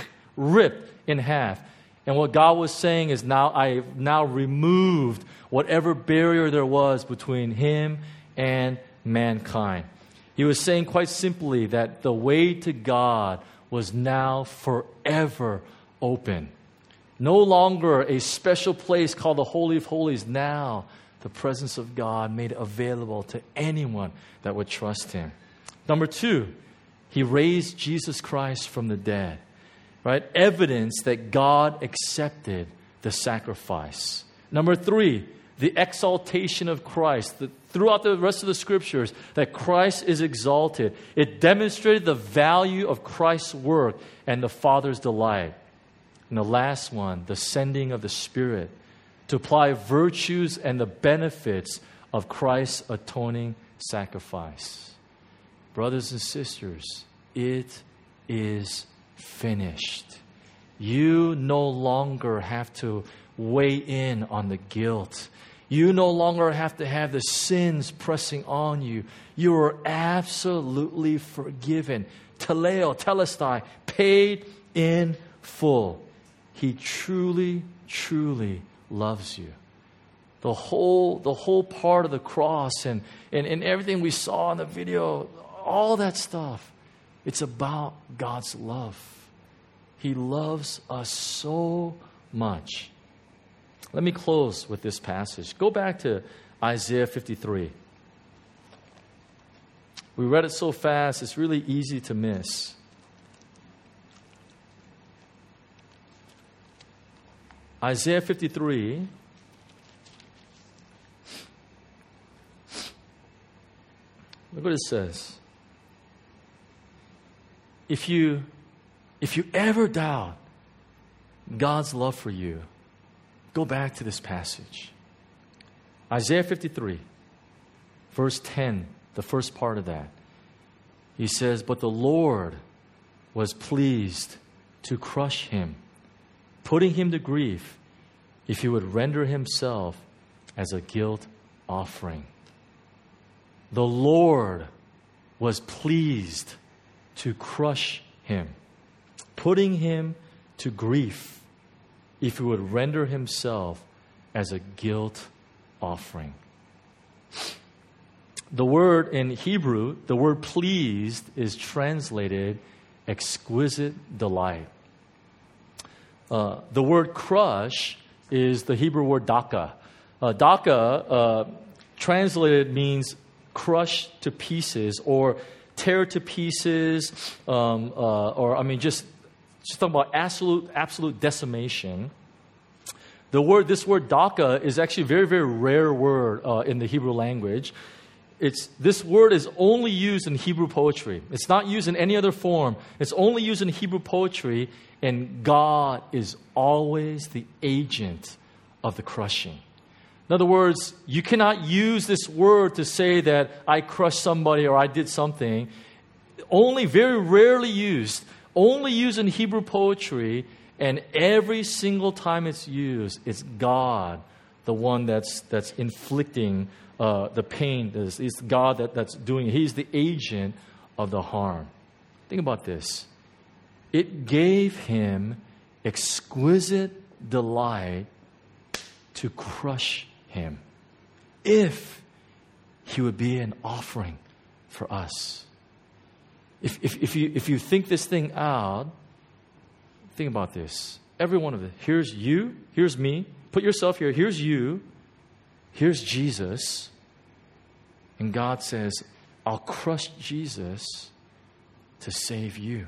ripped in half. And what God was saying is, I've now removed whatever barrier there was between him and mankind. He was saying quite simply that the way to God was now forever open. No longer a special place called the Holy of Holies. Now the presence of God made available to anyone that would trust him. Number 2, he raised Jesus Christ from the dead. Right? Evidence that God accepted the sacrifice. Number 3, the exaltation of Christ. Throughout the rest of the scriptures, that Christ is exalted. It demonstrated the value of Christ's work and the Father's delight. And the last one, the sending of the Spirit to apply virtues and the benefits of Christ's atoning sacrifice. Brothers and sisters, it is finished. You no longer have to weigh in on the guilt. You no longer have to have the sins pressing on you. You are absolutely forgiven. Telestai, paid in full. He truly, truly loves you. The whole part of the cross and everything we saw in the video, all that stuff, it's about God's love. He loves us so much. Let me close with this passage. Go back to Isaiah 53. We read it so fast, it's really easy to miss. Isaiah 53. Look what it says. If you ever doubt God's love for you, go back to this passage. Isaiah 53, verse 10, the first part of that. He says, "But the Lord was pleased to crush him, putting him to grief, if he would render himself as a guilt offering." The Lord was pleased to crush him, putting him to grief, if he would render himself as a guilt offering. The word in Hebrew, the word pleased, is translated exquisite delight. The word crush is the Hebrew word daka. Daka, translated, means crush to pieces or tear to pieces, just talking about absolute decimation. This word daka is actually a very, very rare word in the Hebrew language. This word is only used in Hebrew poetry. It's not used in any other form. It's only used in Hebrew poetry, and God is always the agent of the crushing. In other words, you cannot use this word to say that I crushed somebody or I did something. Only very rarely used. Only used in Hebrew poetry, and every single time it's used, it's God, the one that's inflicting the pain. It's God that's doing it. He's the agent of the harm. Think about this. It gave him exquisite delight to crush him if he would be an offering for us. If you think this thing out, think about this. Every one of it. Here's you. Here's me. Put yourself here. Here's you. Here's Jesus. And God says, I'll crush Jesus to save you.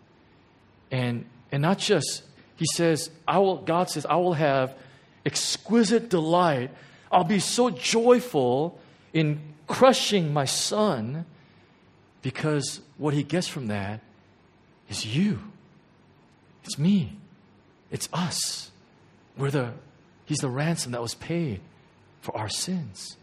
And not just, He says, God says, I will have exquisite delight. I'll be so joyful in crushing my son, because what He gets from that is you. It's me. It's us. He's the ransom that was paid for our sins.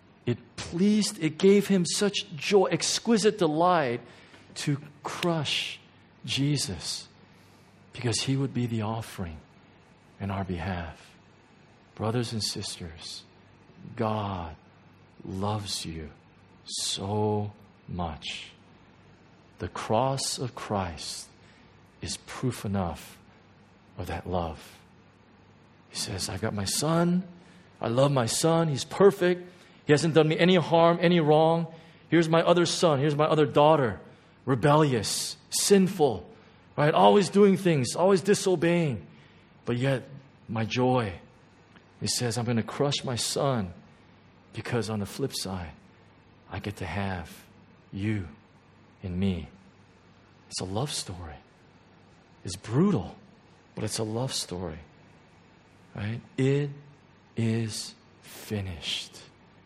It gave Him such joy, exquisite delight to crush Jesus, because He would be the offering in our behalf. Brothers and sisters, God loves you so much. The cross of Christ is proof enough of that love. He says, I've got my son. I love my son. He's perfect. He hasn't done me any harm, any wrong. Here's my other son. Here's my other daughter. Rebellious, sinful, right? Always doing things, always disobeying. But yet, my joy. He says, I'm going to crush my son, because on the flip side, I get to have you in me. It's a love story. It's brutal, but it's a love story. Right? It is finished.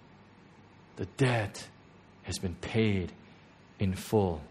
The debt has been paid in full.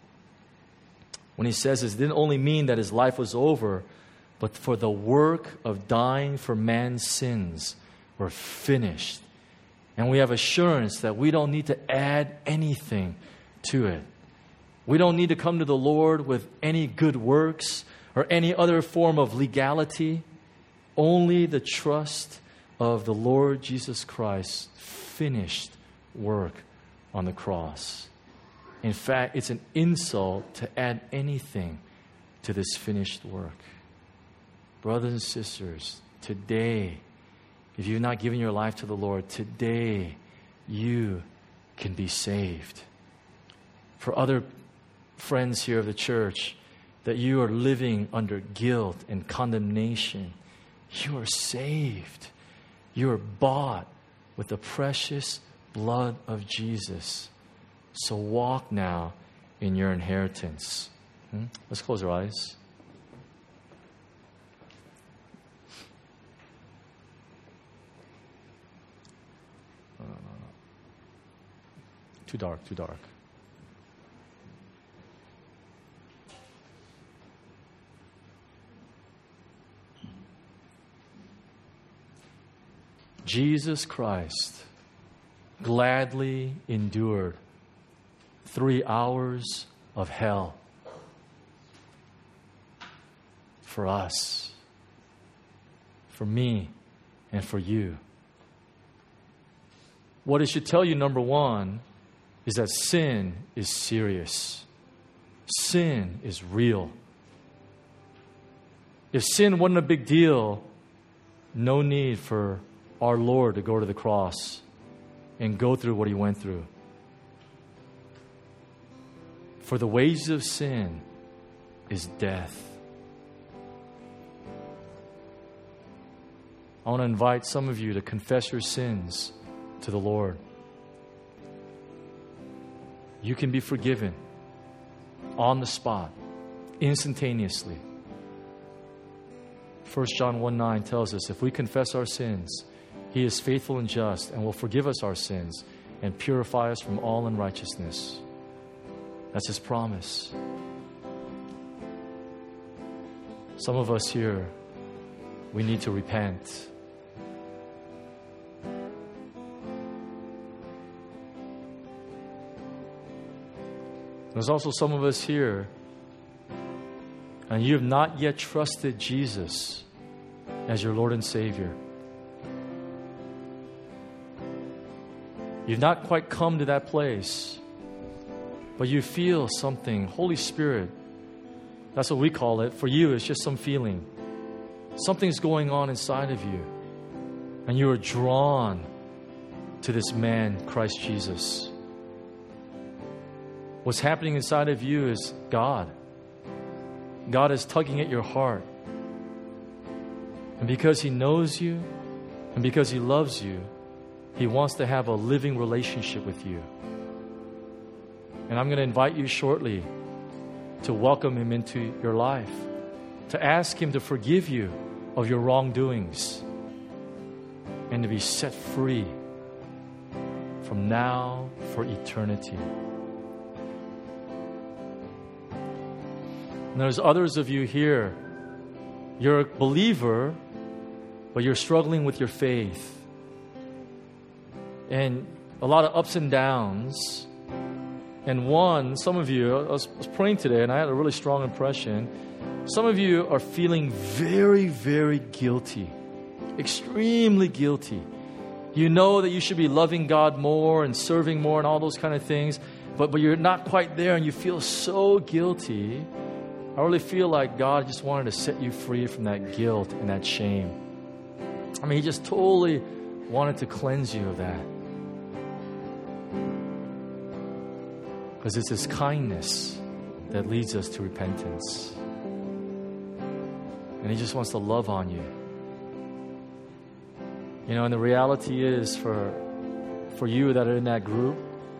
When he says this, it didn't only mean that his life was over, but for the work of dying for man's sins were finished. And we have assurance that we don't need to add anything to it. We don't need to come to the Lord with any good works or any other form of legality. Only the trust of the Lord Jesus Christ's finished work on the cross. In fact, it's an insult to add anything to this finished work. Brothers and sisters, today, if you've not given your life to the Lord, today you can be saved. For other friends here of the church, that you are living under guilt and condemnation, you are saved. You are bought with the precious blood of Jesus. So walk now in your inheritance. Let's close our eyes. Too dark, too dark. Jesus Christ gladly endured 3 hours of hell for us, for me, and for you. What it should tell you, number one, is that sin is serious. Sin is real. If sin wasn't a big deal, no need for our Lord to go to the cross and go through what He went through. For the wages of sin is death. I want to invite some of you to confess your sins to the Lord. You can be forgiven. on the spot, instantaneously. 1 John 1:9 tells us, if we confess our sins, He is faithful and just and will forgive us our sins and purify us from all unrighteousness. That's His promise. Some of us here, we need to repent. There's also some of us here, and you have not yet trusted Jesus as your Lord and Savior. You've not quite come to that place, but you feel something. Holy Spirit, that's what we call it. For you, it's just some feeling. Something's going on inside of you, and you are drawn to this man, Christ Jesus. What's happening inside of you is God. God is tugging at your heart. And because He knows you, and because He loves you, He wants to have a living relationship with you. And I'm going to invite you shortly to welcome Him into your life, to ask Him to forgive you of your wrongdoings, and to be set free from now for eternity. And there's others of you here, you're a believer, but you're struggling with your faith. And a lot of ups and downs. And some of you, I was praying today and I had a really strong impression. Some of you are feeling very, very guilty, extremely guilty. You know that you should be loving God more and serving more and all those kind of things, but you're not quite there and you feel so guilty. I really feel like God just wanted to set you free from that guilt and that shame. I mean, He just totally wanted to cleanse you of that. Because it's His kindness that leads us to repentance. And He just wants to love on you. You know, and the reality is for you that are in that group,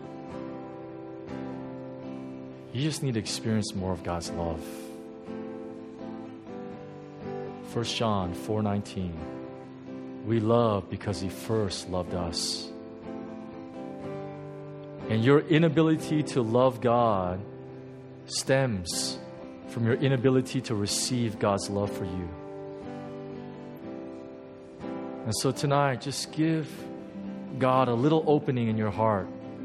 you just need to experience more of God's love. 1 John 4:19. We love because He first loved us. And your inability to love God stems from your inability to receive God's love for you. And so tonight, just give God a little opening in your heart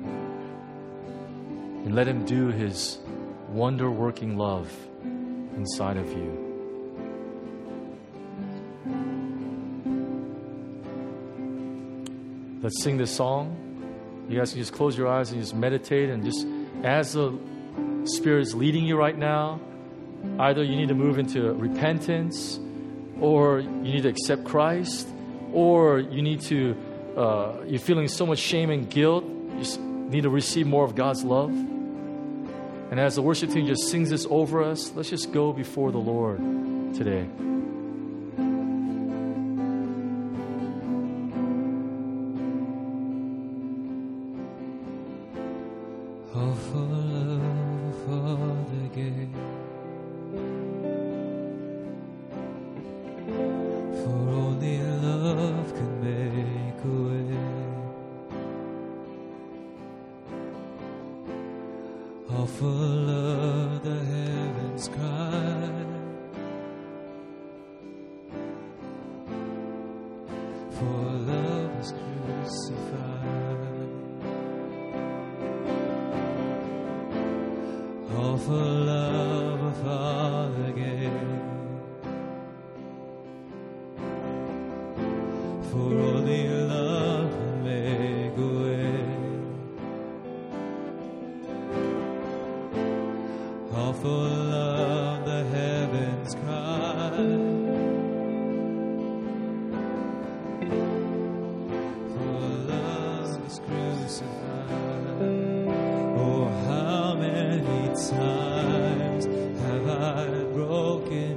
and let Him do His wonder-working love inside of you. Let's sing this song. You guys can just close your eyes and just meditate, and just as the Spirit is leading you right now, either you need to move into repentance, or you need to accept Christ, or you need to, you're feeling so much shame and guilt, you just need to receive more of God's love. And as the worship team just sings this over us, let's just go before the Lord today.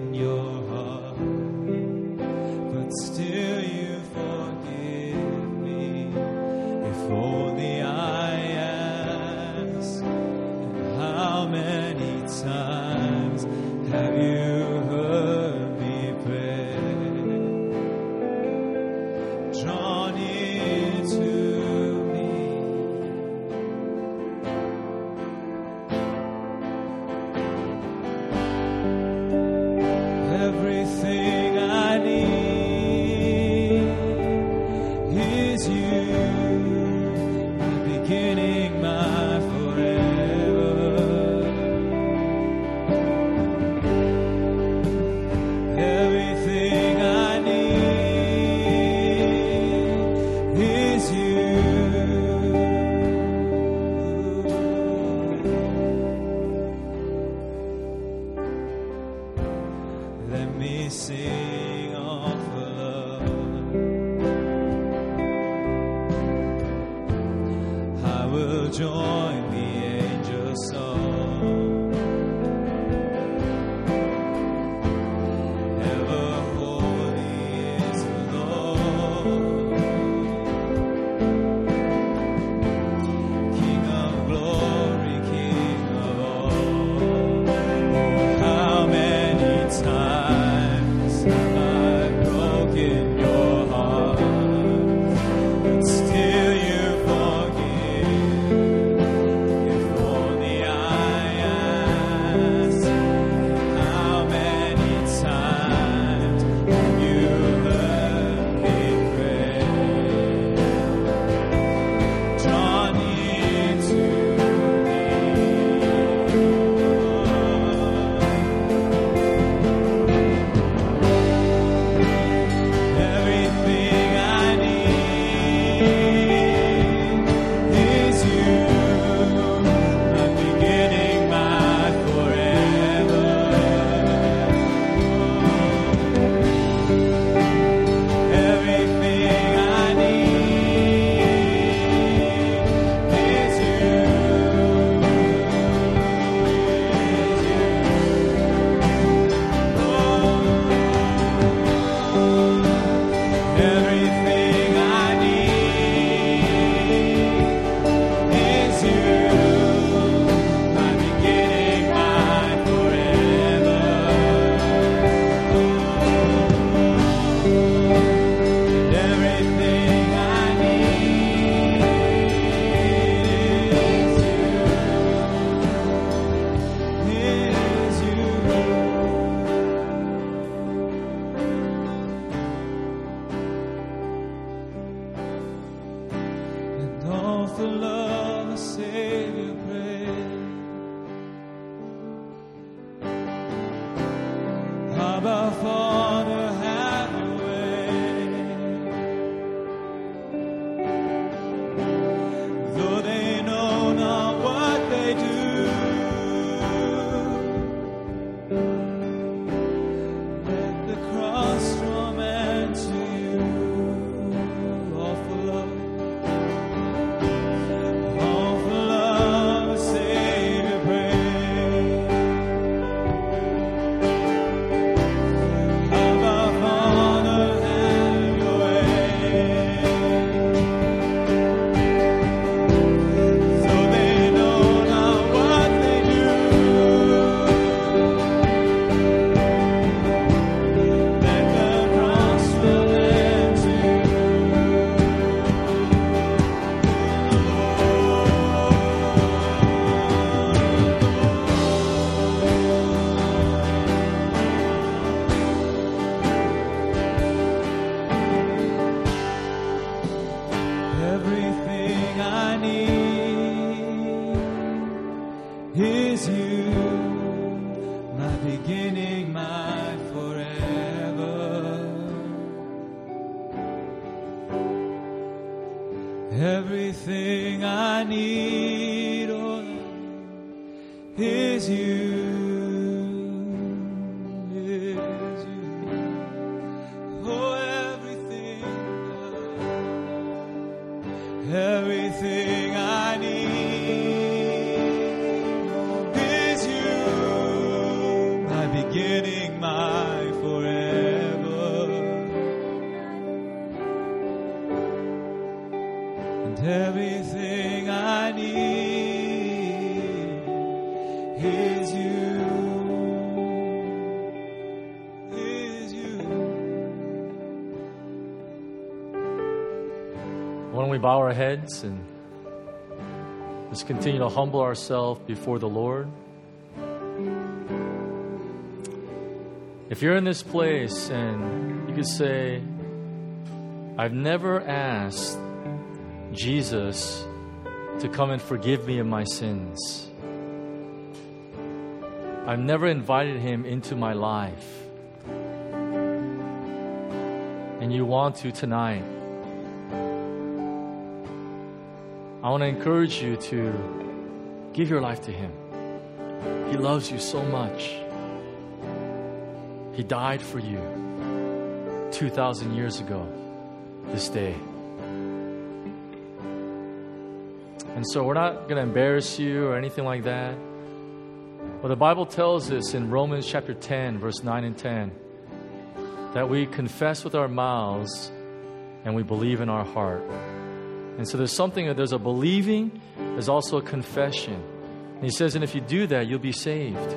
Still you forgive me. draw near to me. Everything I need is you, my beginning, my forever. Everything I need is you. Let me sing of love. I will join the angels' song. Ever holy is the Lord, King of glory, King of all. How many times have I broken your heart, but still you forgive? If only I asked, how many times have you heard me pray? Draw near to me. Everything I need is you, my beginning, my forever. Everything I need is you. Everything I need is you, my beginning, my forever. Everything I need is you. And all for love, a Savior prayed. Abba, Father, have your way. Though they know not what they do, let the cross draw men to you. All for love. All for love, a Savior prayed. Abba, Father, have your way. Though they know not what they do, let the cross draw them to you. Everything I need is you, my beginning, my forever. Everything I need, oh Lord, is you. Is you. Oh, everything I need is you, my beginning, my forever. And everything I need is you. Is you. Why don't we bow our heads and just continue to humble ourselves before the Lord. If you're in this place and you could say, I've never asked Jesus to come and forgive me of my sins. I've never invited him into my life. And you want to tonight. I want to encourage you to give your life to him. He loves you so much. He died for you 2,000 years ago this day. And so we're not going to embarrass you or anything like that. But the Bible tells us in Romans chapter 10, verse 9 and 10, that we confess with our mouths and we believe in our heart. And so there's a believing, there's also a confession. And he says, and if you do that, you'll be saved.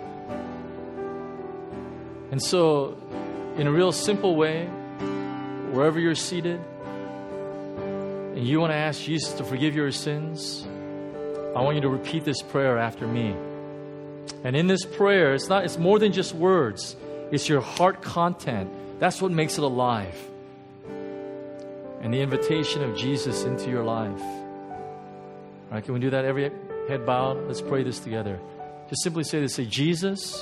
And so, in a real simple way, wherever you're seated, and you want to ask Jesus to forgive your sins, I want you to repeat this prayer after me. And in this prayer, it's more than just words. It's your heart content. That's what makes it alive. And the invitation of Jesus into your life. All right, can we do that? Every head bowed. Let's pray this together. Just simply say this. Say, Jesus,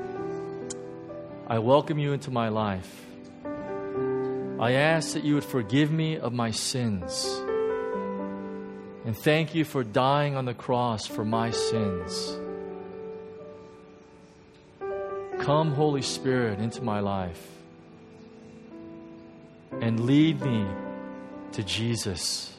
I welcome you into my life. I ask that you would forgive me of my sins. And thank you for dying on the cross for my sins. Come, Holy Spirit, into my life. And lead me to Jesus.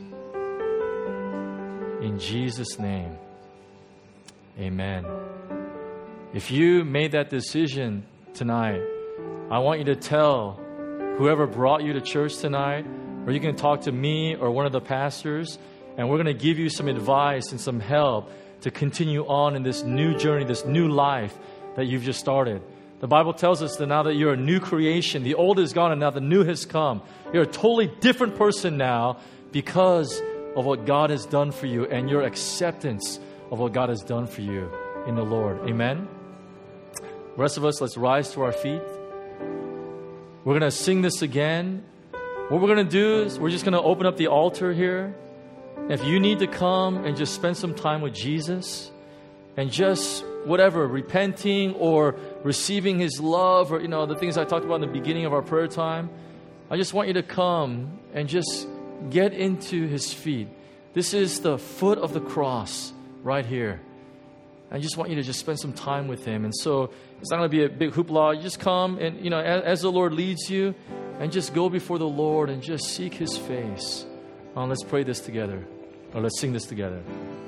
In Jesus' name, amen. If you made that decision tonight, I want you to tell whoever brought you to church tonight, or you can talk to me or one of the pastors, and we're going to give you some advice and some help to continue on in this new journey, this new life that you've just started. The Bible tells us that now that you're a new creation, the old is gone and now the new has come. You're a totally different person now because of what God has done for you and your acceptance of what God has done for you in the Lord. Amen? The rest of us, let's rise to our feet. We're going to sing this again. What we're going to do is we're just going to open up the altar here. If you need to come and just spend some time with Jesus and just whatever, repenting or receiving his love or, the things I talked about in the beginning of our prayer time, I just want you to come and just get into his feet. This is the foot of the cross right here. I just want you to just spend some time with him. And so it's not going to be a big hoopla. You just come and, as the Lord leads you, and just go before the Lord and just seek his face. Let's pray this together. Or let's sing this together.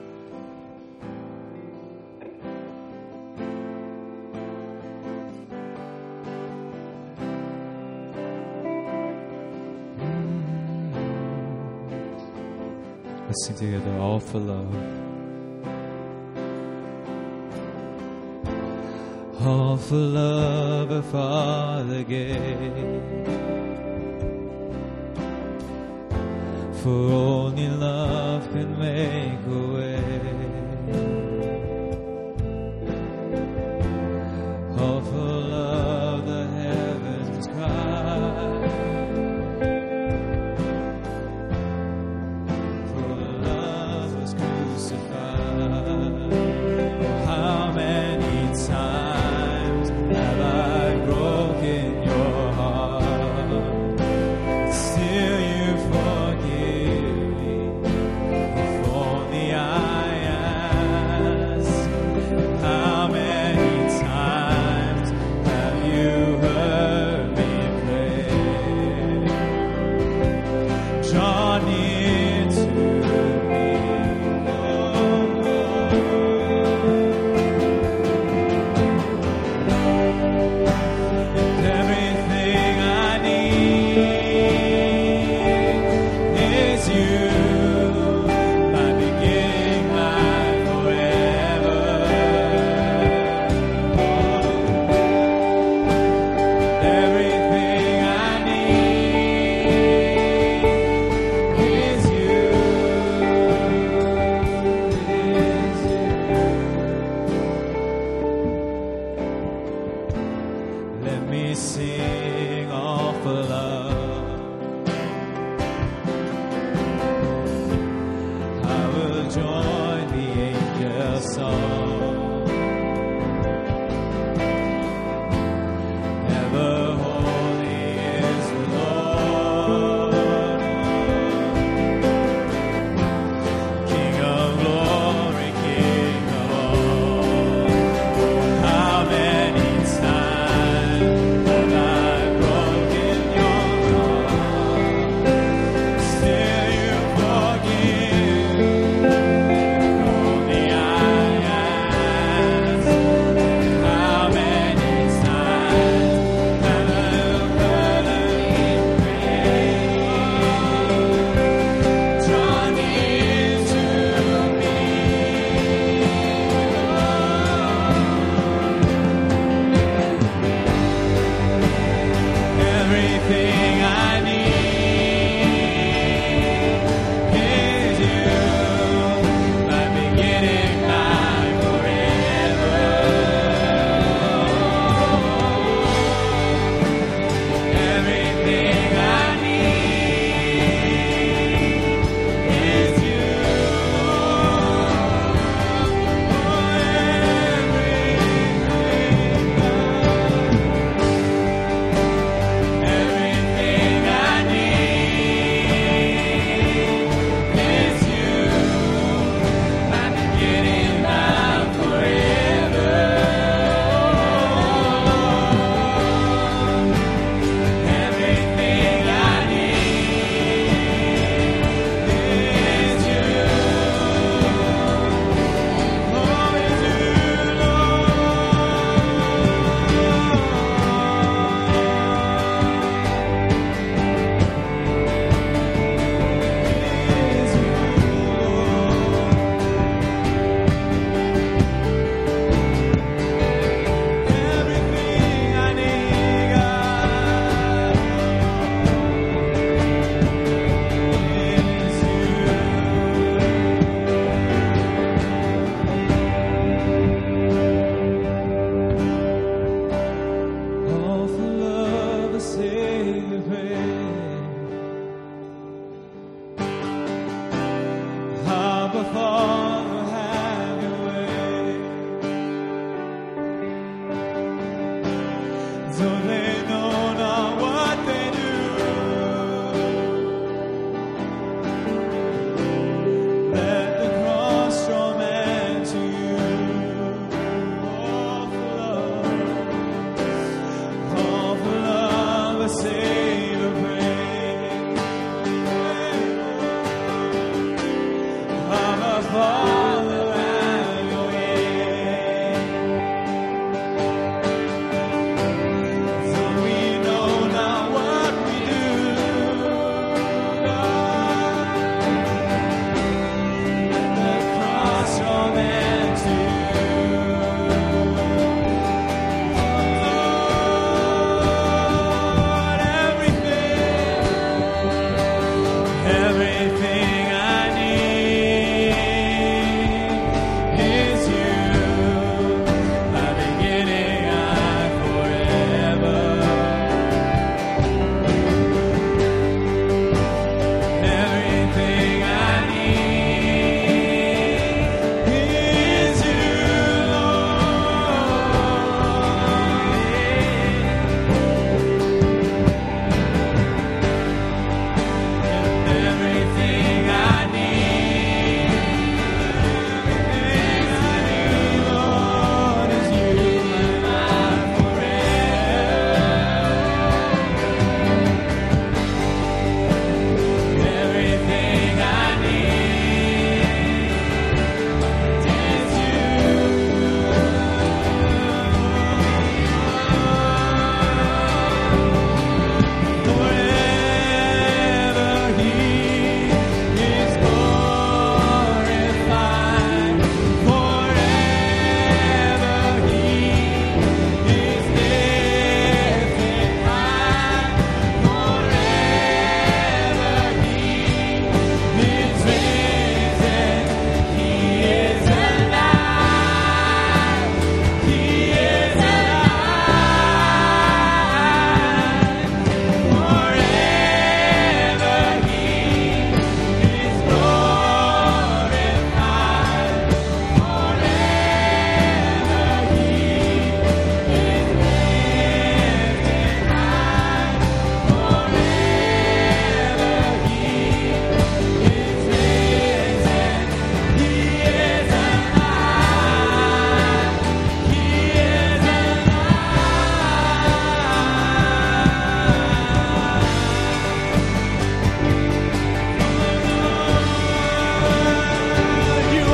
Let's sing together, all for love. All for love a Father gave, for only love can make a way. All for love the heavens cry, for love was crucified. Oh, how many times have I broken your heart? Still you forgive me. If only I ask, how many times have you heard me pray? Draw near to me, oh and everything I need is you, my beginning, my forever. Everything I need is Father, have your way. Though they know not what they do, let the cross draw men to you. All for love, a Savior brave. Our Father, have your way. Though we know not what we do, let the cross draw men to you. Lord, everything I need is you. My beginning and forever. Everything I need is you, everything I need, Lord, is you and mine forever. Everything I need is you. Forever He is glorified. Forever He is lifted high. Forever He is risen. He is alive. He is alive. Forever He is glorified. Forever He is lifted high. Forever He is risen. He is alive. He is alive. You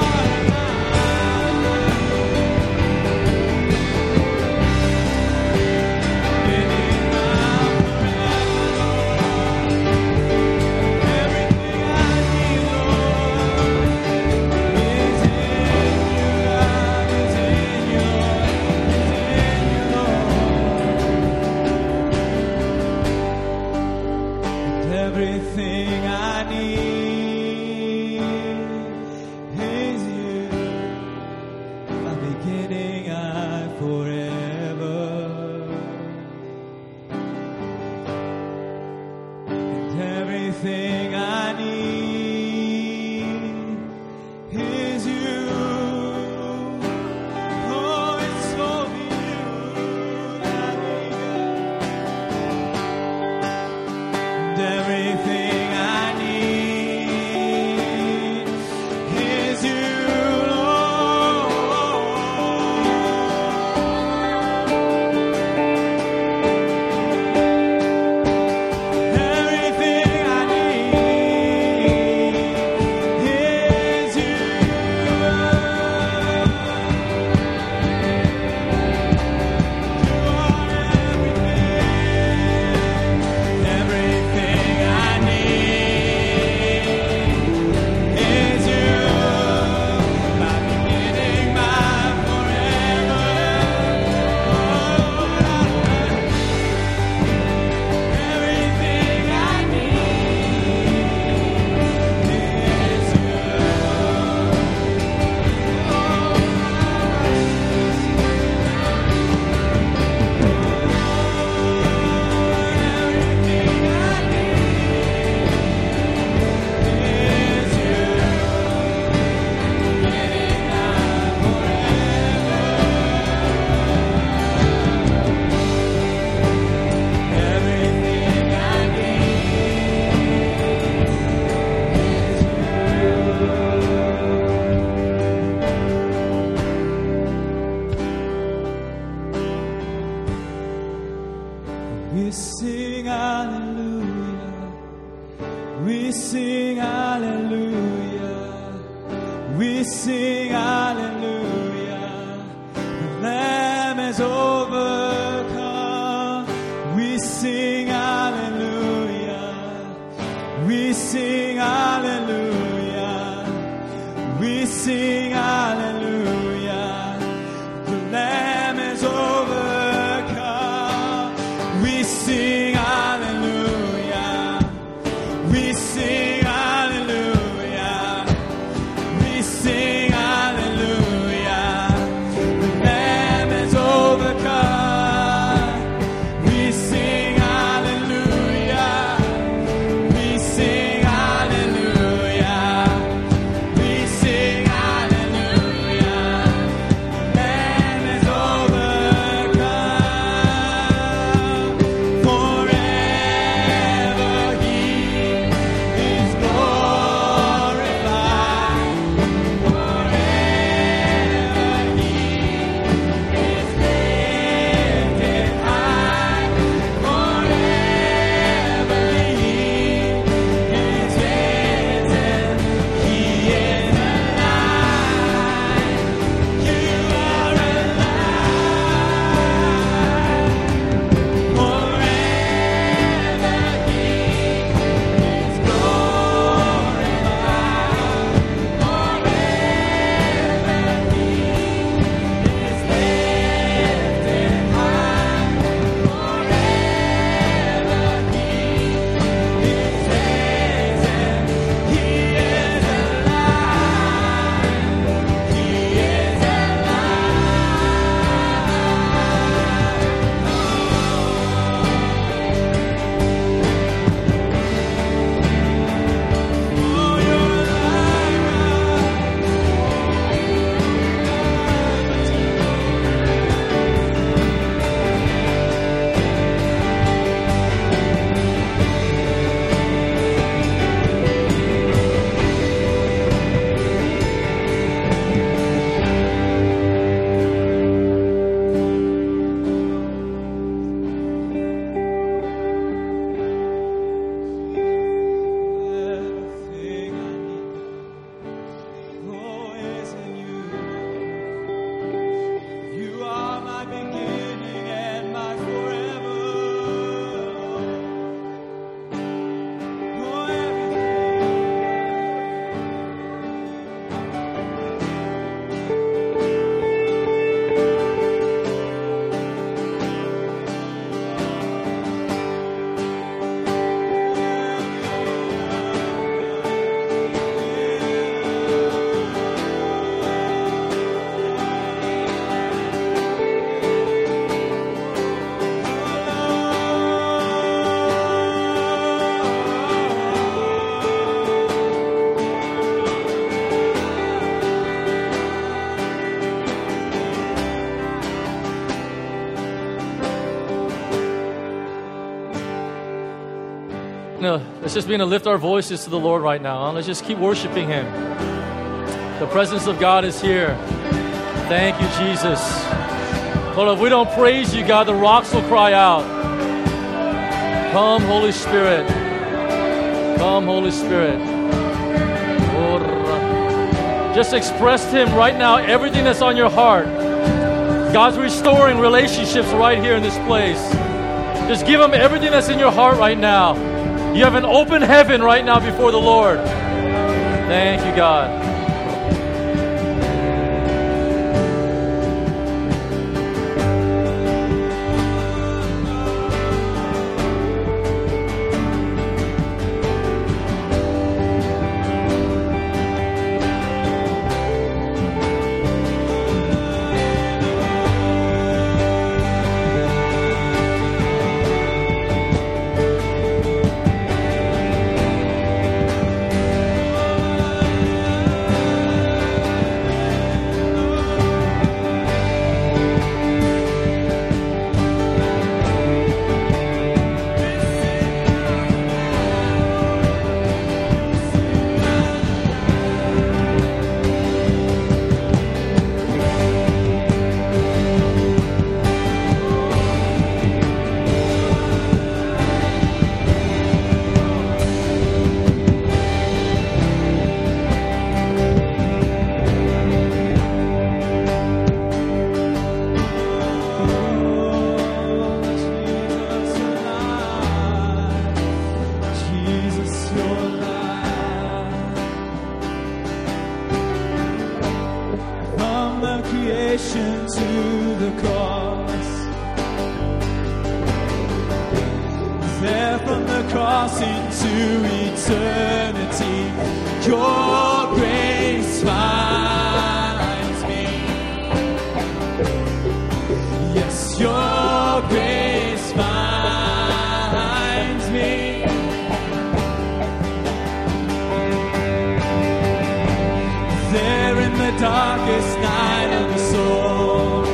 everything I need is you, my beginning and forever. And everything I need is you. Oh, it's only you that we got. And everything I need sing hallelujah. We sing hallelujah. The Lamb has overcome. We sing hallelujah. We sing hallelujah. We sing hallelujah. The Lamb has overcome. We sing hallelujah. We sing hallelujah. We sing hallelujah. The Lamb has overcome. We sing hallelujah. We sing hallelujah. We sing hallelujah. The Lamb has overcome. Forever He is glorified. Forever He is lifted high. Forever He is risen. He is alive. You are alive. Forever He is glorified. Forever He is lifted high. Forever He is risen. He is alive. He is alive. Oh, you're Everything I need, oh, is in you. You are my beginning and my forever. Oh, No, let's just begin to lift our voices to the Lord right now. Let's just keep worshiping Him. The presence of God is here. Thank you, Jesus. Lord, if we don't praise you, God, the rocks will cry out. Come, Holy Spirit. Come, Holy Spirit. Just express to Him right now everything that's on your heart. God's restoring relationships right here in this place. Just give Him everything that's in your heart right now. You have an open heaven right now before the Lord. Thank you, God. creation to the cross. There from the cross into eternity, your grace finds me. Yes, your grace finds me. There in the darkest night of the soul,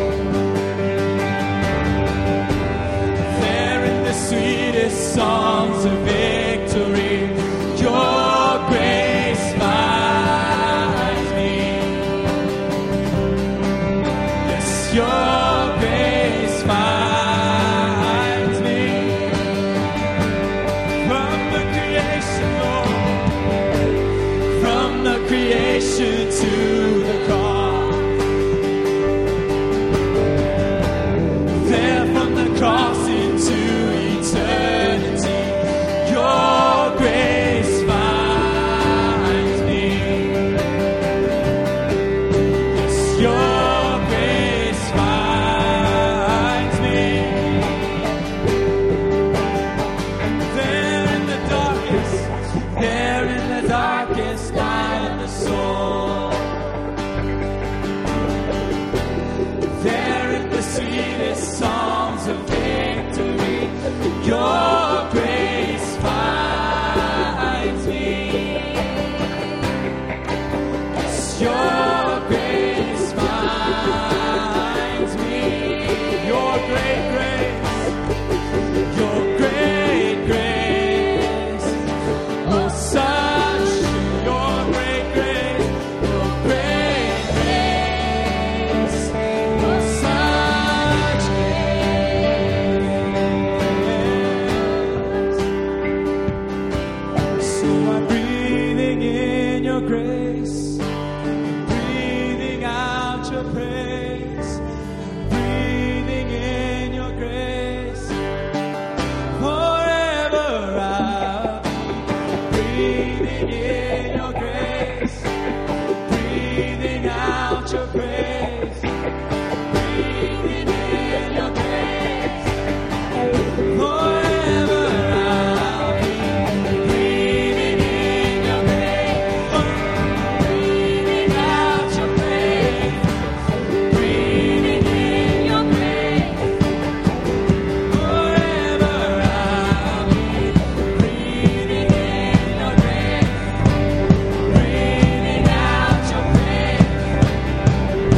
there in the sweetest songs of victory, your grace finds me. Yes, your grace finds me. From the creation, Lord, from the creation to the cross. There from the cross into eternity, your grace finds me. Yes, your grace finds me. There in the darkest night of the soul, there in the sweetest songs of victory, your grace finds me. Yes, your grace finds me. Your great grace, your great grace, oh such your great grace, your great grace, oh such grace. So I'm breathing in your grace, I'm breathing out your praise, breathing in your grace. Forever I'll be breathing in your grace, breathing out your praise, breathing in your grace. Forever I'll be breathing in your grace, breathing out your praise, breathing in your grace. Forever I'll be breathing in your grace, breathing out your praise, breathing in your grace.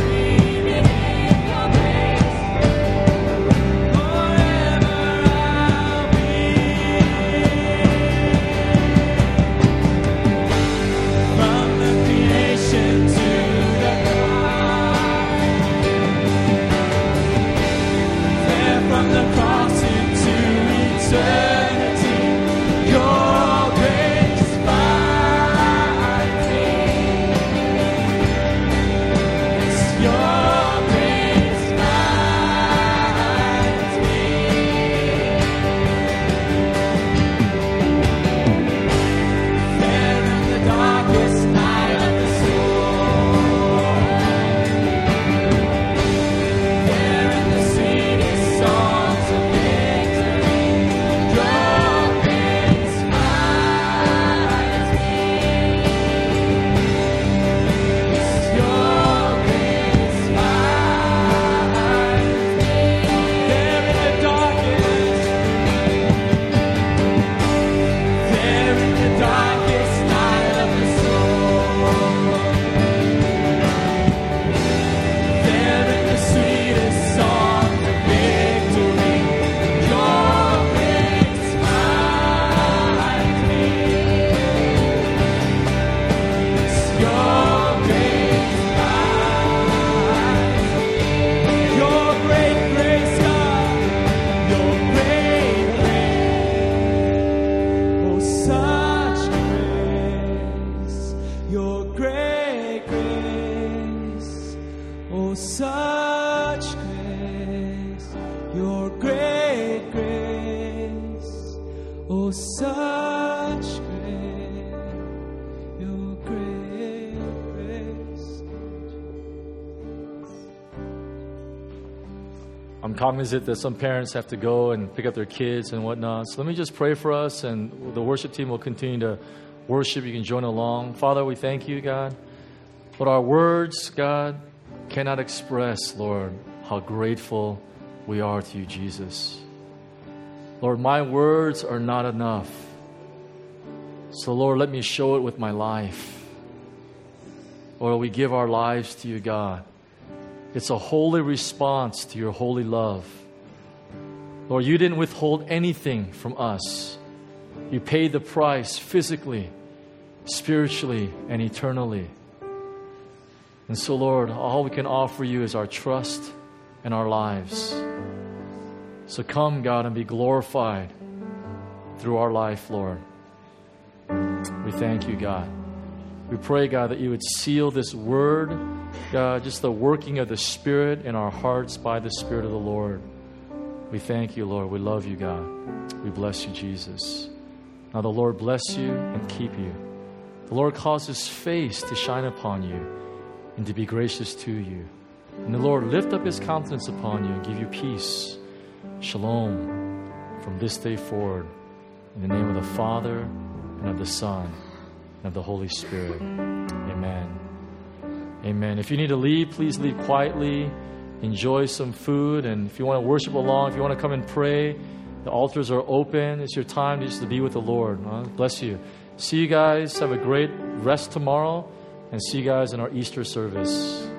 I'm cognizant that some parents have to go and pick up their kids and whatnot. So let me just pray for us, and the worship team will continue to worship. You can join along. Father, we thank you, God. But our words, God, cannot express, Lord, how grateful we are to you, Jesus. Lord, my words are not enough. So, Lord, let me show it with my life. Lord, we give our lives to you, God. It's a holy response to your holy love. Lord, you didn't withhold anything from us. You paid the price physically, spiritually, and eternally. And so, Lord, all we can offer you is our trust and our lives. So come, God, and be glorified through our life, Lord. We thank you, God. We pray, God, that you would seal this word, God, just the working of the Spirit in our hearts by the Spirit of the Lord. We thank you, Lord. We love you, God. We bless you, Jesus. Now the Lord bless you and keep you. The Lord cause his face to shine upon you and to be gracious to you. And the Lord lift up his countenance upon you and give you peace. Shalom from this day forward. In the name of the Father and of the Son and of the Holy Spirit. Amen. Amen. If you need to leave, please leave quietly. Enjoy some food. And if you want to worship along, if you want to come and pray, the altars are open. It's your time just to be with the Lord. Bless you. See you guys. Have a great rest tomorrow. And see you guys in our Easter service.